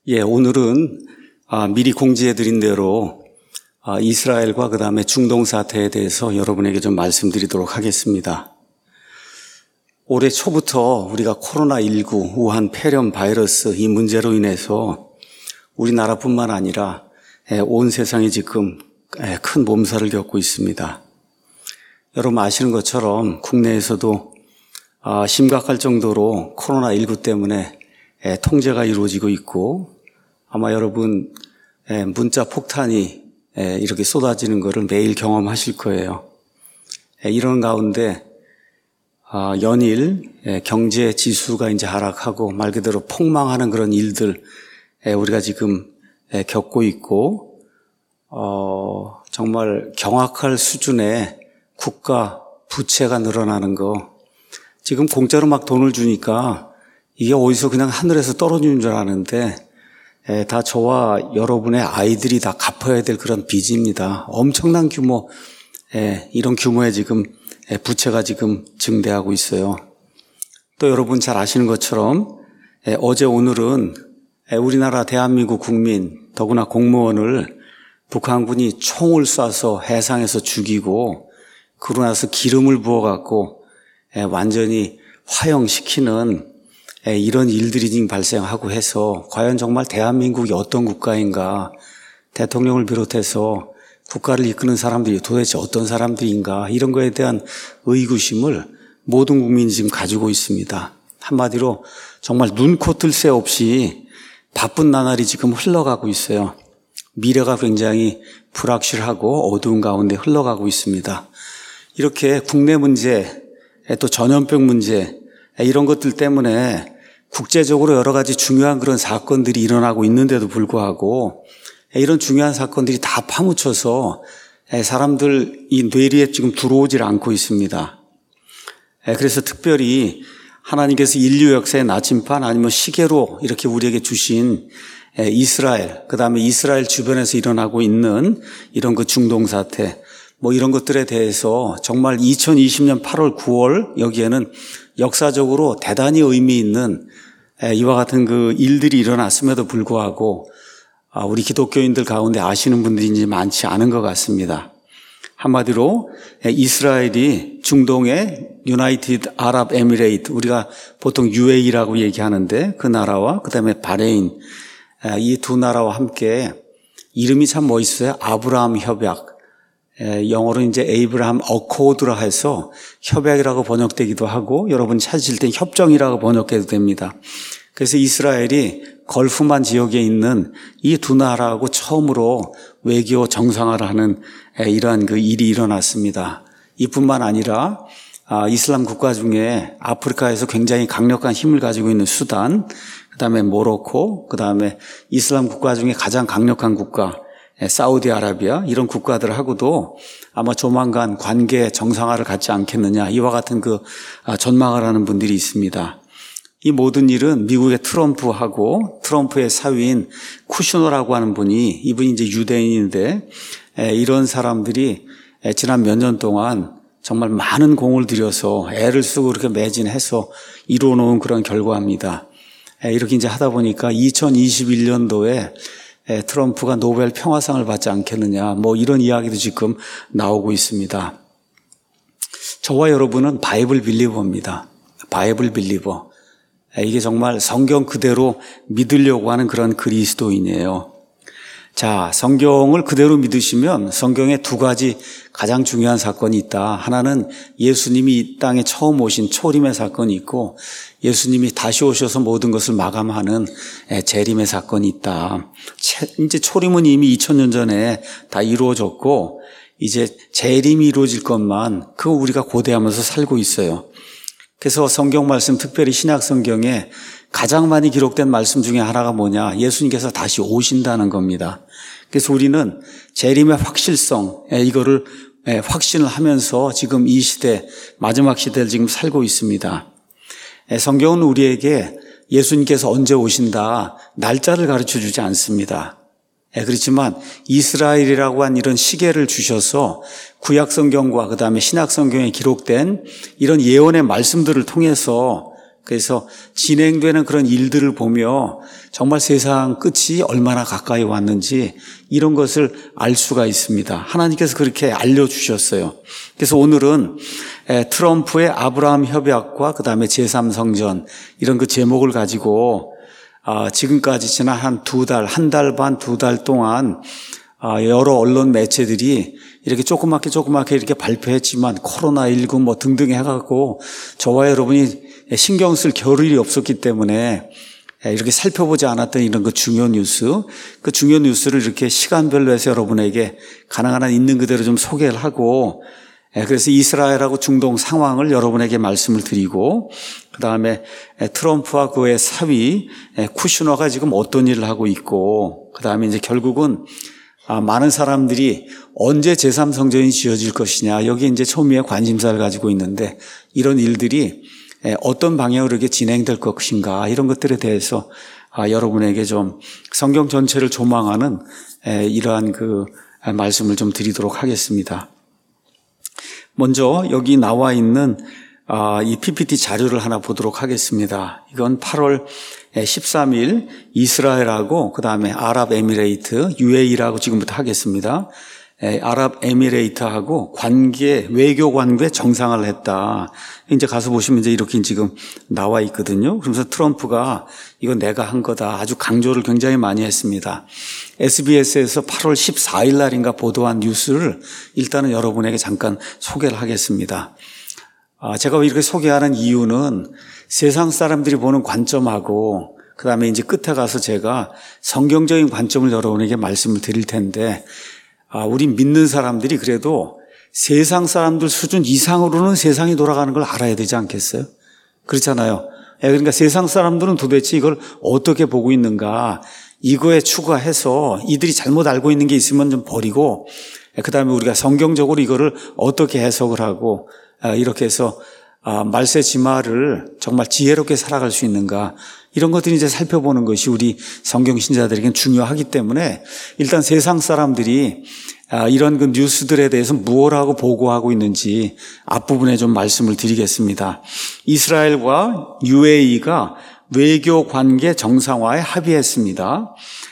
오늘은 미리 공지해드린 대로 이스라엘과 그 다음에 중동 사태에 대해서 여러분에게 좀 말씀드리도록 하겠습니다. 올해 초부터 우리가 코로나19 우한 폐렴 바이러스 이 문제로 인해서 우리나라뿐만 아니라 온 세상이 지금 큰 몸살을 겪고 있습니다. 여러분 아시는 것처럼 국내에서도 심각할 정도로 코로나19 때문에 통제가 이루어지고 있고 아마 여러분 문자 폭탄이 이렇게 쏟아지는 것을 매일 경험하실 거예요. 이런 가운데 연일 경제 지수가 이제 하락하고 말 그대로 폭망하는 그런 일들 우리가 지금 겪고 있고 정말 경악할 수준의 국가 부채가 늘어나는 거 지금 공짜로 막 돈을 주니까 이게 어디서 그냥 하늘에서 떨어지는 줄 아는데 다 저와 여러분의 아이들이 다 갚아야 될 그런 빚입니다. 엄청난 규모, 이런 규모의 지금 부채가 지금 증대하고 있어요. 또 여러분 잘 아시는 것처럼 어제 오늘은 우리나라 대한민국 국민, 더구나 공무원을 북한군이 총을 쏴서 해상에서 죽이고 그러고 나서 기름을 부어갖고 완전히 화형시키는 이런 일들이 지금 발생하고 해서 과연 정말 대한민국이 어떤 국가인가, 대통령을 비롯해서 국가를 이끄는 사람들이 도대체 어떤 사람들인가, 이런 거에 대한 의구심을 모든 국민이 지금 가지고 있습니다. 한마디로 정말 눈코 뜰 새 없이 바쁜 나날이 지금 흘러가고 있어요. 미래가 굉장히 불확실하고 어두운 가운데 흘러가고 있습니다. 이렇게 국내 문제, 또 전염병 문제, 이런 것들 때문에 국제적으로 여러 가지 중요한 그런 사건들이 일어나고 있는데도 불구하고 이런 중요한 사건들이 다 파묻혀서 사람들 이 뇌리에 지금 들어오질 않고 있습니다. 그래서 특별히 하나님께서 인류 역사의 나침반 아니면 시계로 이렇게 우리에게 주신 이스라엘, 그 다음에 이스라엘 주변에서 일어나고 있는 이런 그 중동 사태, 이런 것들에 대해서 정말 2020년 8월, 9월 여기에는 역사적으로 대단히 의미 있는 이와 같은 그 일들이 일어났음에도 불구하고 우리 기독교인들 가운데 아시는 분들이 이제 많지 않은 것 같습니다. 한마디로 이스라엘이 중동의 유나이티드 아랍 에미레이트, 우리가 보통 UAE라고 얘기하는데 그 나라와 그다음에 바레인, 이 두 나라와 함께 이름이 참 멋있어요. 아브라함 협약. 영어로 이제 에이브라함 어코드라 해서 협약이라고 번역되기도 하고 여러분 찾으실 땐 협정이라고 번역해도 됩니다. 그래서 이스라엘이 걸프만 지역에 있는 이 두 나라하고 처음으로 외교 정상화를 하는 이러한 그 일이 일어났습니다. 이뿐만 아니라 이슬람 국가 중에 아프리카에서 굉장히 강력한 힘을 가지고 있는 수단, 그다음에 모로코, 그다음에 이슬람 국가 중에 가장 강력한 국가 사우디아라비아, 이런 국가들하고도 아마 조만간 관계 정상화를 갖지 않겠느냐, 이와 같은 그 전망을 하는 분들이 있습니다. 이 모든 일은 미국의 트럼프하고 트럼프의 사위인 쿠슈너라고 하는 분이, 이분이 이제 유대인인데 이런 사람들이 지난 몇 년 동안 정말 많은 공을 들여서 애를 쓰고 이렇게 매진해서 이루어놓은 그런 결과입니다. 이렇게 이제 하다 보니까 2021년도에 트럼프가 노벨 평화상을 받지 않겠느냐, 이런 이야기도 지금 나오고 있습니다. 저와 여러분은 바이블 빌리버입니다. 바이블 빌리버. 이게 정말 성경 그대로 믿으려고 하는 그런 그리스도인이에요. 자, 성경을 그대로 믿으시면 성경에 두 가지 가장 중요한 사건이 있다. 하나는 예수님이 이 땅에 처음 오신 초림의 사건이 있고, 예수님이 다시 오셔서 모든 것을 마감하는 재림의 사건이 있다. 이제 초림은 이미 2000년 전에 다 이루어졌고, 이제 재림이 이루어질 것만 그거 우리가 고대하면서 살고 있어요. 그래서 성경 말씀, 특별히 신약 성경에 가장 많이 기록된 말씀 중에 하나가 뭐냐, 예수님께서 다시 오신다는 겁니다. 그래서 우리는 재림의 확실성, 이거를 확신을 하면서 지금 이 시대, 마지막 시대를 지금 살고 있습니다. 성경은 우리에게 예수님께서 언제 오신다, 날짜를 가르쳐 주지 않습니다. 그렇지만 이스라엘이라고 한 이런 시계를 주셔서 구약 성경과 그 다음에 신약 성경에 기록된 이런 예언의 말씀들을 통해서 그래서 진행되는 그런 일들을 보며 정말 세상 끝이 얼마나 가까이 왔는지 이런 것을 알 수가 있습니다. 하나님께서 그렇게 알려주셨어요. 그래서 오늘은 트럼프의 아브라함 협약과 그다음에 제3성전 이런 그 제목을 가지고 지금까지 지난 한 한 달 반, 2달 동안 여러 언론 매체들이 이렇게 조그맣게 이렇게 발표했지만 코로나19 뭐 등등 해갖고 저와 여러분이 신경 쓸 겨를이 없었기 때문에 이렇게 살펴보지 않았던 이런 그 중요 뉴스를 이렇게 시간별로 해서 여러분에게 가능한 한 있는 그대로 좀 소개를 하고 그래서 이스라엘하고 중동 상황을 여러분에게 말씀을 드리고 그다음에 트럼프와 그의 사위 쿠슈너가 지금 어떤 일을 하고 있고 그다음에 이제 결국은 많은 사람들이 언제 제3성전이 지어질 것이냐 여기 이제 초미의 관심사를 가지고 있는데 이런 일들이 어떤 방향으로 이렇게 진행될 것인가 이런 것들에 대해서 여러분에게 좀 성경 전체를 조망하는 이러한 그 말씀을 좀 드리도록 하겠습니다. 먼저 여기 나와 있는 이 PPT 자료를 하나 보도록 하겠습니다. 이건 8월 13일 이스라엘하고 그다음에 아랍에미레이트 UAE라고 지금부터 하겠습니다. 아랍에미레이트하고 외교 관계 정상화를 했다. 이제 가서 보시면 이제 이렇게 지금 나와 있거든요. 그러면서 트럼프가 이건 내가 한 거다. 아주 강조를 굉장히 많이 했습니다. SBS에서 8월 14일 날인가 보도한 뉴스를 일단은 여러분에게 잠깐 소개를 하겠습니다. 제가 이렇게 소개하는 이유는 세상 사람들이 보는 관점하고 그다음에 이제 끝에 가서 제가 성경적인 관점을 여러분에게 말씀을 드릴 텐데 우리 믿는 사람들이 그래도 세상 사람들 수준 이상으로는 세상이 돌아가는 걸 알아야 되지 않겠어요? 그렇잖아요. 그러니까 세상 사람들은 도대체 이걸 어떻게 보고 있는가 이거에 추가해서 이들이 잘못 알고 있는 게 있으면 좀 버리고 그다음에 우리가 성경적으로 이거를 어떻게 해석을 하고 이렇게 해서 말세지마를 정말 지혜롭게 살아갈 수 있는가 이런 것들이 이제 살펴보는 것이 우리 성경 신자들에게는 중요하기 때문에 일단 세상 사람들이 이런 그 뉴스들에 대해서 무엇하고 보고하고 있는지 앞부분에 좀 말씀을 드리겠습니다. 이스라엘과 UAE가 외교 관계 정상화에 합의했습니다.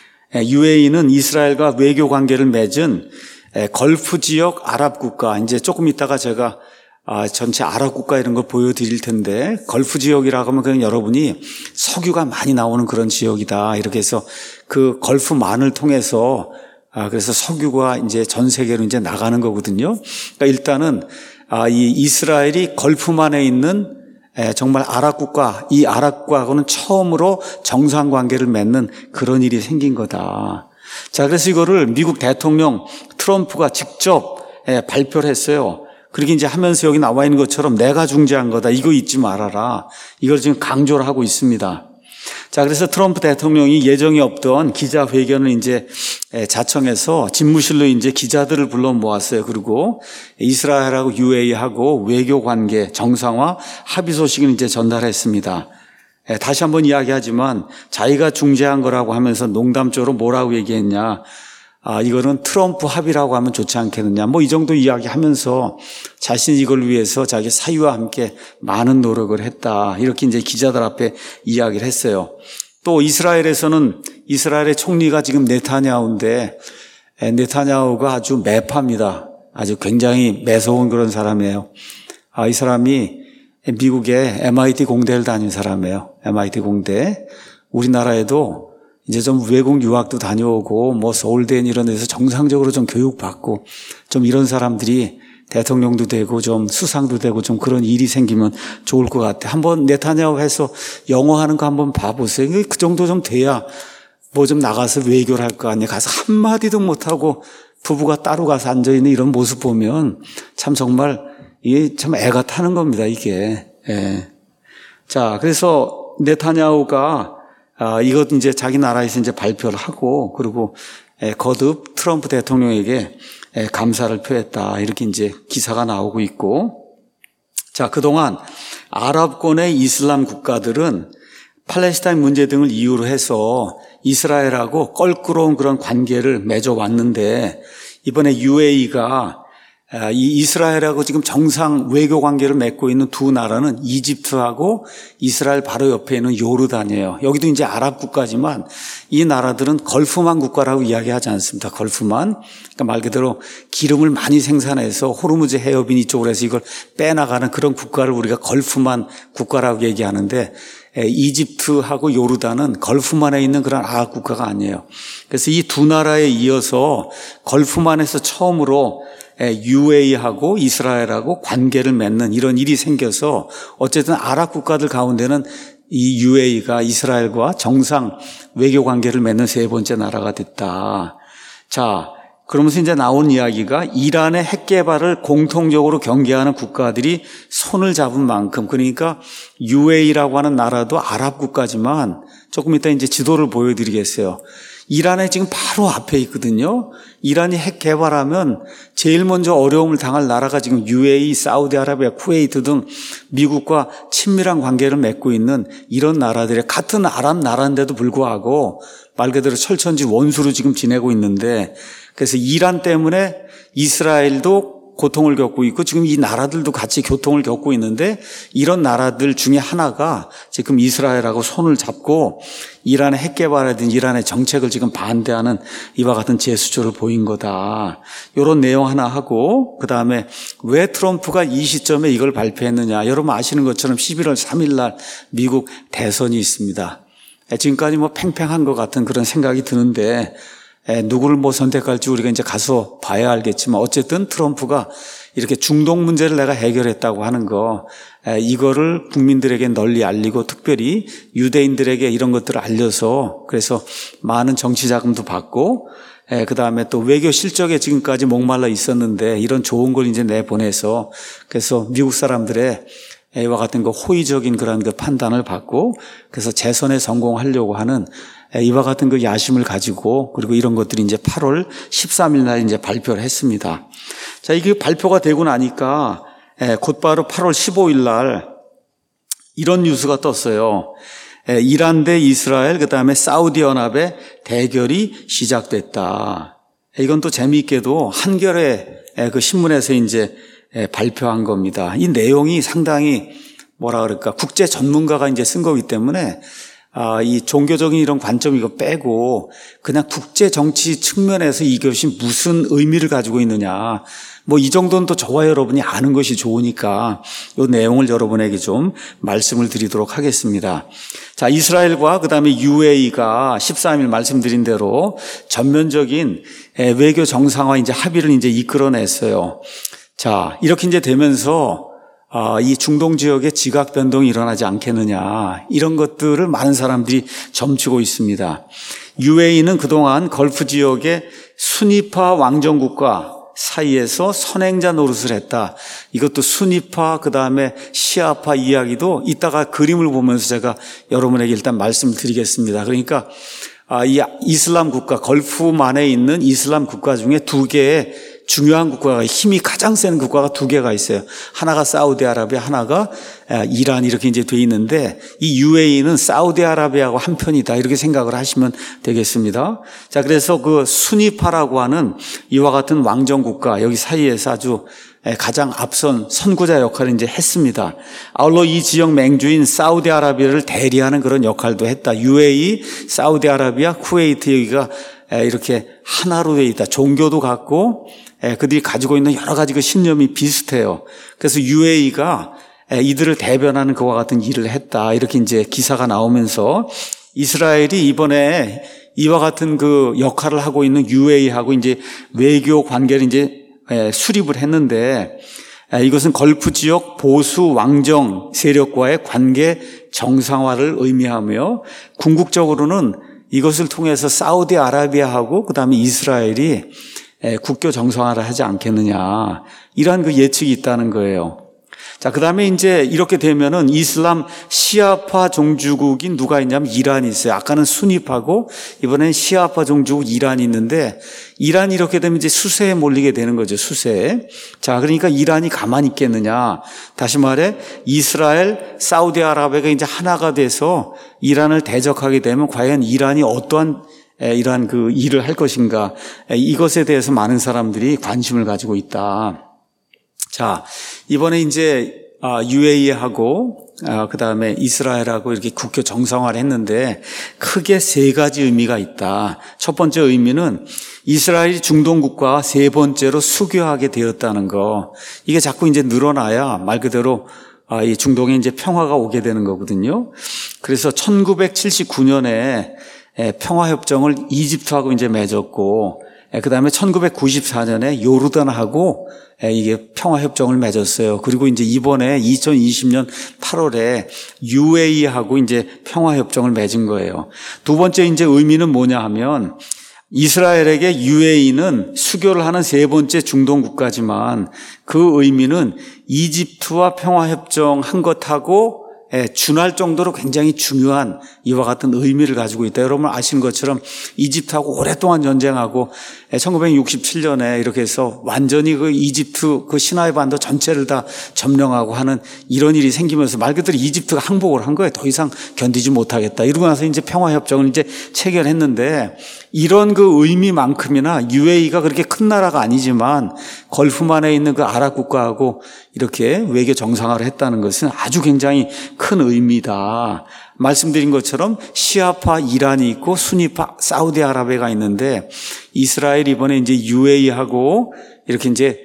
UAE는 이스라엘과 외교 관계를 맺은 걸프 지역 아랍 국가, 이제 조금 있다가 제가 전체 아랍 국가 이런 걸 보여드릴 텐데 걸프 지역이라고 하면 그냥 여러분이 석유가 많이 나오는 그런 지역이다. 이렇게 해서 그 걸프만을 통해서 그래서 석유가 이제 전 세계로 이제 나가는 거거든요. 그러니까 일단은 이 이스라엘이 걸프만에 있는 정말 아랍 국가, 이 아랍 국가하고는 처음으로 정상 관계를 맺는 그런 일이 생긴 거다. 자, 그래서 이거를 미국 대통령 트럼프가 직접 발표를 했어요. 그렇게 이제 하면서 여기 나와 있는 것처럼 내가 중재한 거다. 이거 잊지 말아라. 이걸 지금 강조를 하고 있습니다. 자, 그래서 트럼프 대통령이 예정이 없던 기자회견을 이제 자청해서 집무실로 이제 기자들을 불러 모았어요. 그리고 이스라엘하고 UAE하고 외교 관계 정상화 합의 소식을 이제 전달했습니다. 다시 한번 이야기하지만 자기가 중재한 거라고 하면서 농담조로 뭐라고 얘기했냐. 이거는 트럼프 합의라고 하면 좋지 않겠느냐. 뭐 이 정도 이야기하면서 자신이 이걸 위해서 자기 사위와 함께 많은 노력을 했다. 이렇게 이제 기자들 앞에 이야기를 했어요. 또 이스라엘에서는 이스라엘의 총리가 지금 네타냐후인데 네타냐후가 아주 매파입니다. 아주 굉장히 매서운 그런 사람이에요. 이 사람이 미국의 MIT 공대를 다닌 사람이에요. MIT 공대. 우리나라에도 이제 좀 외국 유학도 다녀오고 뭐 서울대 이런 데서 정상적으로 좀 교육받고 좀 이런 사람들이 대통령도 되고 좀 수상도 되고 좀 그런 일이 생기면 좋을 것 같아. 한번 네타냐후 해서 영어 하는 거 한번 봐보세요. 그 정도 좀 돼야 뭐 좀 나가서 외교를 할 거 아니에요. 가서 한마디도 못하고 부부가 따로 가서 앉아있는 이런 모습 보면 참 정말 이게 참 애가 타는 겁니다. 이게. 자, 그래서 네타냐후가 이것 이제 자기 나라에서 이제 발표를 하고 그리고 거듭 트럼프 대통령에게 감사를 표했다. 이렇게 이제 기사가 나오고 있고. 자, 그동안 아랍권의 이슬람 국가들은 팔레스타인 문제 등을 이유로 해서 이스라엘하고 껄끄러운 그런 관계를 맺어왔는데 이번에 UAE가 이 이스라엘하고 지금 정상 외교 관계를 맺고 있는 두 나라는 이집트하고 이스라엘 바로 옆에 있는 요르단이에요. 여기도 이제 아랍 국가지만 이 나라들은 걸프만 국가라고 이야기하지 않습니다. 걸프만. 그러니까 말 그대로 기름을 많이 생산해서 호르무즈 해협인 이쪽으로 해서 이걸 빼나가는 그런 국가를 우리가 걸프만 국가라고 얘기하는데 이집트하고 요르단은 걸프만에 있는 그런 아랍 국가가 아니에요. 그래서 이 두 나라에 이어서 걸프만에서 처음으로 UAE하고 이스라엘하고 관계를 맺는 이런 일이 생겨서 어쨌든 아랍 국가들 가운데는 이 UAE가 이스라엘과 정상 외교 관계를 맺는 세 번째 나라가 됐다. 자, 그러면서 이제 나온 이야기가 이란의 핵 개발을 공통적으로 경계하는 국가들이 손을 잡은 만큼, 그러니까 UAE라고 하는 나라도 아랍 국가지만 조금 이따 이제 지도를 보여드리겠어요. 이란에 지금 바로 앞에 있거든요. 이란이 핵 개발하면 제일 먼저 어려움을 당할 나라가 지금 UAE, 사우디아라비아, 쿠웨이트 등 미국과 친밀한 관계를 맺고 있는 이런 나라들의 같은 아랍 나라인데도 불구하고 말 그대로 철천지 원수로 지금 지내고 있는데, 그래서 이란 때문에 이스라엘도 고통을 겪고 있고 지금 이 나라들도 같이 고통을 겪고 있는데, 이런 나라들 중에 하나가 지금 이스라엘하고 손을 잡고 이란의 핵 개발이라든지 이란의 정책을 지금 반대하는 이와 같은 제스처를 보인 거다. 이런 내용 하나 하고, 그 다음에 왜 트럼프가 이 시점에 이걸 발표했느냐. 여러분 아시는 것처럼 11월 3일 날 미국 대선이 있습니다. 지금까지 뭐 팽팽한 것 같은 그런 생각이 드는데, 누구를 뭐 선택할지 우리가 이제 가서 봐야 알겠지만 어쨌든 트럼프가 이렇게 중동 문제를 내가 해결했다고 하는 거, 이거를 국민들에게 널리 알리고 특별히 유대인들에게 이런 것들을 알려서 그래서 많은 정치 자금도 받고, 그 다음에 또 외교 실적에 지금까지 목말라 있었는데 이런 좋은 걸 이제 내보내서 그래서 미국 사람들의 이와 같은 그 호의적인 그런 그 판단을 받고 그래서 재선에 성공하려고 하는 이와 같은 그 야심을 가지고, 그리고 이런 것들이 이제 8월 13일 날 이제 발표를 했습니다. 자, 이게 발표가 되고 나니까 곧바로 8월 15일 날 이런 뉴스가 떴어요. 이란 대 이스라엘, 그 다음에 사우디연합의 대결이 시작됐다. 이건 또 재미있게도 한겨레 그 신문에서 이제 발표한 겁니다. 이 내용이 상당히 뭐라 그럴까, 국제 전문가가 이제 쓴 거기 때문에 이 종교적인 이런 관점 이거 빼고 그냥 국제 정치 측면에서 이것이 무슨 의미를 가지고 있느냐, 뭐 이 정도는 또 저와 여러분이 아는 것이 좋으니까 이 내용을 여러분에게 좀 말씀을 드리도록 하겠습니다. 자, 이스라엘과 그다음에 UAE가 13일 말씀드린 대로 전면적인 외교 정상화 이제 합의를 이제 이끌어냈어요. 자, 이렇게 이제 되면서 이 중동 지역에 지각 변동이 일어나지 않겠느냐, 이런 것들을 많은 사람들이 점치고 있습니다. UAE는 그동안 걸프 지역의 순위파 왕정국가 사이에서 선행자 노릇을 했다. 이것도 순위파 그다음에 시아파 이야기도 이따가 그림을 보면서 제가 여러분에게 일단 말씀을 드리겠습니다. 그러니까 이 이슬람 국가, 걸프만에 있는 이슬람 국가 중에 두 개의 중요한 국가가, 힘이 가장 센 국가가 두 개가 있어요. 하나가 사우디아라비아, 하나가 이란, 이렇게 이제 돼 있는데 이 UAE는 사우디아라비아하고 한 편이다, 이렇게 생각을 하시면 되겠습니다. 자, 그래서 그 순위파라고 하는 이와 같은 왕정 국가 여기 사이에서 아주 가장 앞선 선구자 역할을 이제 했습니다. 아울러 이 지역 맹주인 사우디아라비아를 대리하는 그런 역할도 했다. UAE, 사우디아라비아, 쿠웨이트 여기가 이렇게 하나로 되어 있다. 종교도 같고 그들이 가지고 있는 여러 가지 그 신념이 비슷해요. 그래서 UAE가 이들을 대변하는 그와 같은 일을 했다, 이렇게 이제 기사가 나오면서 이스라엘이 이번에 이와 같은 그 역할을 하고 있는 UAE하고 이제 외교 관계를 이제 수립을 했는데, 이것은 걸프 지역 보수 왕정 세력과의 관계 정상화를 의미하며 궁극적으로는 이것을 통해서 사우디아라비아하고 그다음에 이스라엘이 국교 정상화를 하지 않겠느냐, 이러한 그 예측이 있다는 거예요. 자, 그다음에 이제 이렇게 되면은 이슬람 시아파 종주국인 누가 있냐면 이란이 있어요. 아까는 순위파고 이번엔 시아파 종주국 이란이 있는데, 이란이 이렇게 되면 이제 수세에 몰리게 되는 거죠, 수세에. 자, 그러니까 이란이 가만히 있겠느냐. 다시 말해 이스라엘, 사우디아라비아가 이제 하나가 돼서 이란을 대적하게 되면 과연 이란이 어떠한 이러한 그 일을 할 것인가, 이것에 대해서 많은 사람들이 관심을 가지고 있다. 자, 이번에 이제 UAE하고 그다음에 이스라엘하고 이렇게 국교 정상화를 했는데 크게 세 가지 의미가 있다. 첫 번째 의미는 이스라엘이 중동 국가 세 번째로 수교하게 되었다는 거. 이게 자꾸 이제 늘어나야 말 그대로 이 중동에 이제 평화가 오게 되는 거거든요. 그래서 1979년에 평화협정을 이집트하고 이제 맺었고, 그 다음에 1994년에 요르단하고 이게 평화협정을 맺었어요. 그리고 이제 이번에 2020년 8월에 UAE하고 이제 평화협정을 맺은 거예요. 두 번째 이제 의미는 뭐냐 하면 이스라엘에게 UAE는 수교를 하는 세 번째 중동 국가지만 그 의미는 이집트와 평화협정 한 것하고 준할 정도로 굉장히 중요한 이와 같은 의미를 가지고 있다. 여러분 아시는 것처럼 이집트하고 오랫동안 전쟁하고 1967년에 이렇게 해서 완전히 그 이집트 그 시나이 반도 전체를 다 점령하고 하는 이런 일이 생기면서 말 그대로 이집트가 항복을 한 거예요. 더 이상 견디지 못하겠다. 이러고 나서 이제 평화협정을 이제 체결했는데 이런 그 의미만큼이나 UAE가 그렇게 큰 나라가 아니지만 걸프만에 있는 그 아랍 국가하고 이렇게 외교 정상화를 했다는 것은 아주 굉장히 큰 의미다. 말씀드린 것처럼 시아파 이란이 있고 수니파 사우디아라비아가 있는데 이스라엘 이번에 이제 UAE하고 이렇게 이제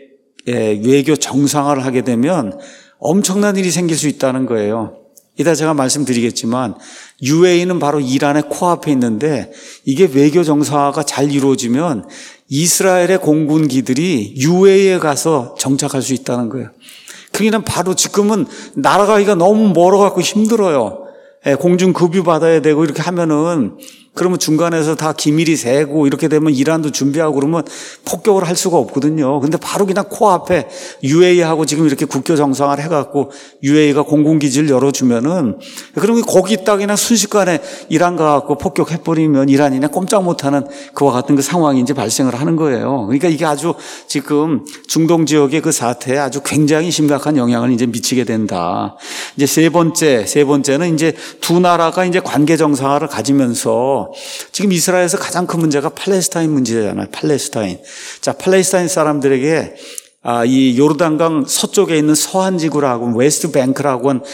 외교 정상화를 하게 되면 엄청난 일이 생길 수 있다는 거예요. 이따 제가 말씀드리겠지만 UAE는 바로 이란의 코앞에 있는데 이게 외교 정상화가 잘 이루어지면 이스라엘의 공군기들이 UAE에 가서 정착할 수 있다는 거예요. 그러니까 바로 지금은 날아가기가 너무 멀어갖고 힘들어요. 공중 급유 받아야 되고 이렇게 하면은 그러면 중간에서 다 기밀이 새고 이렇게 되면 이란도 준비하고 그러면 폭격을 할 수가 없거든요. 근데 바로 그냥 코앞에 UAE하고 지금 이렇게 국교 정상화를 해갖고 UAE가 공군기지를 열어주면은 그러면 거기 딱 그냥 순식간에 이란 가갖고 폭격해버리면 이란이네 꼼짝 못하는 그와 같은 그 상황이 이제 발생을 하는 거예요. 그러니까 이게 아주 지금 중동 지역의 그 사태에 아주 굉장히 심각한 영향을 이제 미치게 된다. 이제 세 번째는 이제 두 나라가 이제 관계 정상화를 가지면서 지금 이스라엘에서 가장 큰 문제가 팔레스타인 문제잖아요. 팔레스타인. 자, 팔레스타인 사람들에게 이 요르단강 서쪽에 있는 서한 지구라고 웨스트 뱅크라고 한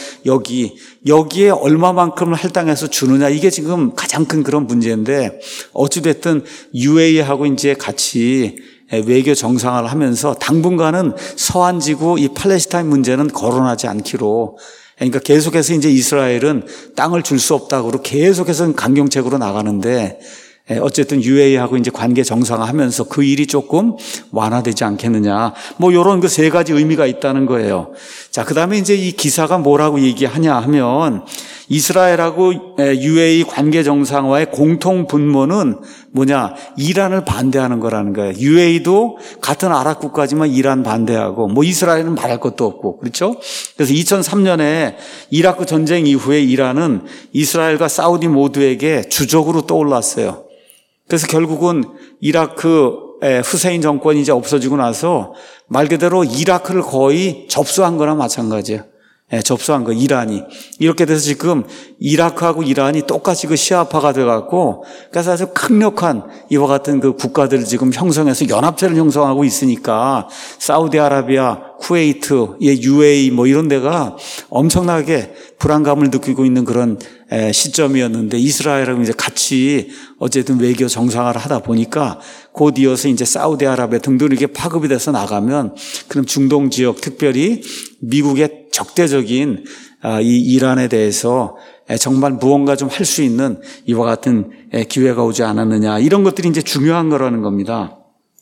여기에 얼마만큼을 할당해서 주느냐 이게 지금 가장 큰 그런 문제인데 어찌됐든 UAE하고 이제 같이 외교 정상화를 하면서 당분간은 서한 지구 이 팔레스타인 문제는 거론하지 않기로 그러니까 계속해서 이제 이스라엘은 땅을 줄 수 없다고 계속해서 강경책으로 나가는데 어쨌든 UAE하고 이제 관계 정상화하면서 그 일이 조금 완화되지 않겠느냐. 뭐 이런 그 세 가지 의미가 있다는 거예요. 자, 그다음에 이제 이 기사가 뭐라고 얘기하냐 하면 이스라엘하고 UAE 관계 정상화의 공통 분모는 뭐냐? 이란을 반대하는 거라는 거예요. UAE도 같은 아랍 국가지만 이란 반대하고 뭐 이스라엘은 말할 것도 없고 그렇죠? 그래서 2003년에 이라크 전쟁 이후에 이란은 이스라엘과 사우디 모두에게 주적으로 떠올랐어요. 그래서 결국은 이라크 후세인 정권이 이제 없어지고 나서 말 그대로 이라크를 거의 접수한 거나 마찬가지예요. 접수한 거 이란이. 이렇게 돼서 지금 이라크하고 이란이 똑같이 그 시아파가 돼갖고 그래서 아주 강력한 이와 같은 그 국가들을 지금 형성해서 연합체를 형성하고 있으니까 사우디아라비아, 쿠웨이트, UAE 뭐 이런 데가 엄청나게 불안감을 느끼고 있는 그런 시점이었는데 이스라엘하고 이제 같이 어쨌든 외교 정상화를 하다 보니까 곧 이어서 이제 사우디아라비아 등등 이렇게 파급이 돼서 나가면 그럼 중동 지역 특별히 미국의 적대적인 이 이란에 대해서 정말 무언가 좀 할 수 있는 이와 같은 기회가 오지 않았느냐 이런 것들이 이제 중요한 거라는 겁니다.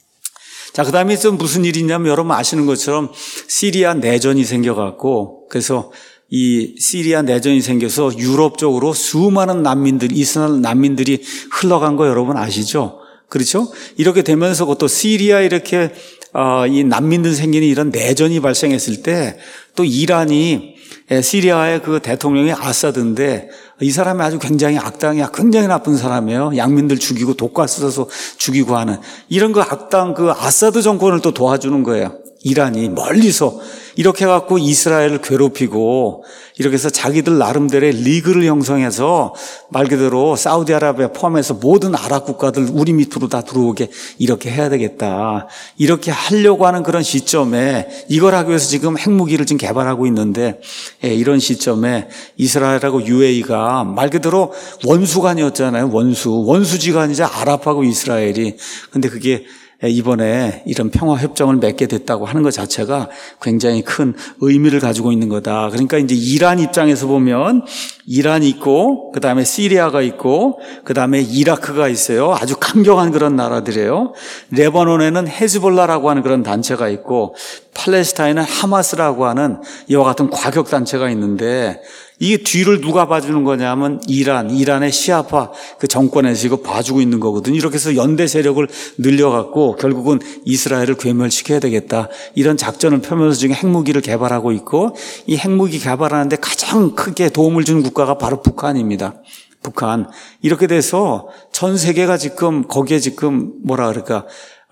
자, 그 다음에 좀 무슨 일이 있냐면 여러분 아시는 것처럼 시리아 내전이 생겨갖고 그래서 이 시리아 내전이 생겨서 유럽 쪽으로 수많은 이스라엘 난민들이 흘러간 거 여러분 아시죠? 그렇죠? 이렇게 되면서 또 시리아 이렇게 이 난민들 생기는 이런 내전이 발생했을 때 또 이란이 시리아의 그 대통령이 아사드인데 이 사람이 아주 굉장히 악당이야. 굉장히 나쁜 사람이에요. 양민들 죽이고 독가스 써서 죽이고 하는 이런 그 악당 그 아사드 정권을 또 도와주는 거예요. 이란이 멀리서 이렇게 해갖고 이스라엘을 괴롭히고 이렇게 해서 자기들 나름대로의 리그를 형성해서 말 그대로 사우디아라비아 포함해서 모든 아랍 국가들 우리 밑으로 다 들어오게 이렇게 해야 되겠다. 이렇게 하려고 하는 그런 시점에 이걸 하기 위해서 지금 핵무기를 지금 개발하고 있는데 이런 시점에 이스라엘하고 UAE가 말 그대로 원수간이었잖아요. 원수지간이자 아랍하고 이스라엘이. 근데 그게 이번에 이런 평화협정을 맺게 됐다고 하는 것 자체가 굉장히 큰 의미를 가지고 있는 거다. 그러니까 이제 이란 입장에서 보면 이란이 있고 그 다음에 시리아가 있고 그 다음에 이라크가 있어요. 아주 강경한 그런 나라들이에요. 레바논에는 헤즈볼라라고 하는 그런 단체가 있고 팔레스타인은 하마스라고 하는 이와 같은 과격단체가 있는데 이게 뒤를 누가 봐주는 거냐면 이란의 시아파 그 정권에서 이거 봐주고 있는 거거든요. 이렇게 해서 연대 세력을 늘려갖고 결국은 이스라엘을 괴멸시켜야 되겠다. 이런 작전을 펴면서 지금 핵무기를 개발하고 있고 이 핵무기 개발하는데 가장 크게 도움을 준 국가가 바로 북한입니다. 북한. 이렇게 돼서 전 세계가 지금 거기에 지금 뭐라 그럴까,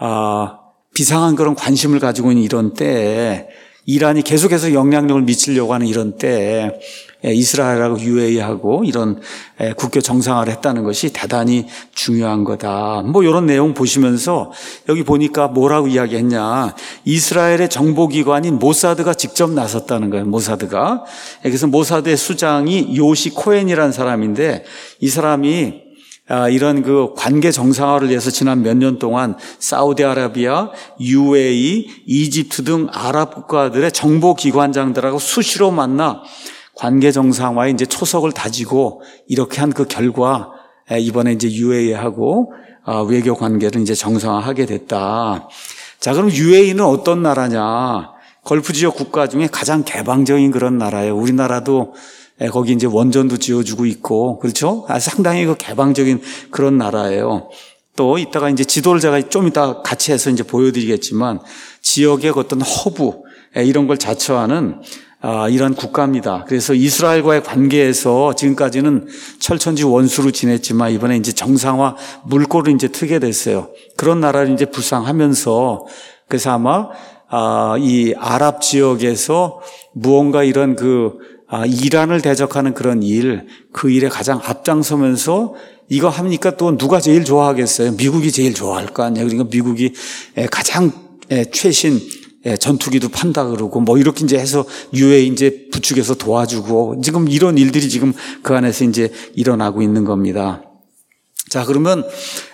비상한 그런 관심을 가지고 있는 이런 때에 이란이 계속해서 영향력을 미치려고 하는 이런 때에 이스라엘하고 UAE하고 이런 국교 정상화를 했다는 것이 대단히 중요한 거다. 뭐 이런 내용 보시면서 여기 보니까 뭐라고 이야기했냐. 이스라엘의 정보기관인 모사드가 직접 나섰다는 거예요. 모사드가. 그래서 모사드의 수장이 요시 코엔이라는 사람인데 이 사람이 이런 그 관계 정상화를 위해서 지난 몇 년 동안 사우디아라비아, UAE, 이집트 등 아랍 국가들의 정보기관장들하고 수시로 만나 관계 정상화에 이제 초석을 다지고 이렇게 한 그 결과 이번에 이제 UAE하고 외교 관계를 이제 정상화하게 됐다. 자, 그럼 UAE는 어떤 나라냐? 걸프 지역 국가 중에 가장 개방적인 그런 나라예요. 우리나라도 거기 이제 원전도 지어주고 있고, 그렇죠? 상당히 그 개방적인 그런 나라예요. 또 이따가 이제 지도를 제가 좀 이따 같이 해서 이제 보여드리겠지만 지역의 어떤 허브 이런 걸 자처하는 이런 국가입니다. 그래서 이스라엘과의 관계에서 지금까지는 철천지 원수로 지냈지만 이번에 이제 정상화 물꼬를 이제 트게 됐어요. 그런 나라를 이제 부상하면서 그래서 아마 이 아랍 지역에서 무언가 이런 이란을 대적하는 그런 그 일에 가장 앞장서면서 이거 합니까? 또 누가 제일 좋아하겠어요? 미국이 제일 좋아할 거 아니에요. 그러니까 미국이 가장 최신 전투기도 판다 그러고 뭐 이렇게 이제 해서 UAE 이제 부축해서 도와주고 지금 이런 일들이 지금 그 안에서 이제 일어나고 있는 겁니다. 자, 그러면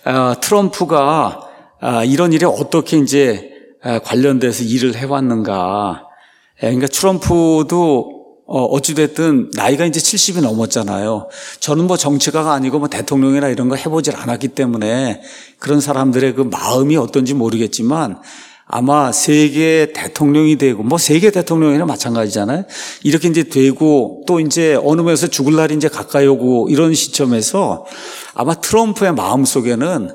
트럼프가 이런 일에 어떻게 이제 관련돼서 일을 해왔는가? 그러니까 트럼프도 어찌됐든 나이가 이제 70이 넘었잖아요. 저는 뭐 정치가가 아니고 뭐 대통령이나 이런 거 해보질 않았기 때문에 그런 사람들의 그 마음이 어떤지 모르겠지만 아마 세계 대통령이 되고 뭐 세계 대통령이나 마찬가지잖아요. 이렇게 이제 되고 또 이제 어느 면에서 죽을 날이 이제 가까이 오고 이런 시점에서 아마 트럼프의 마음 속에는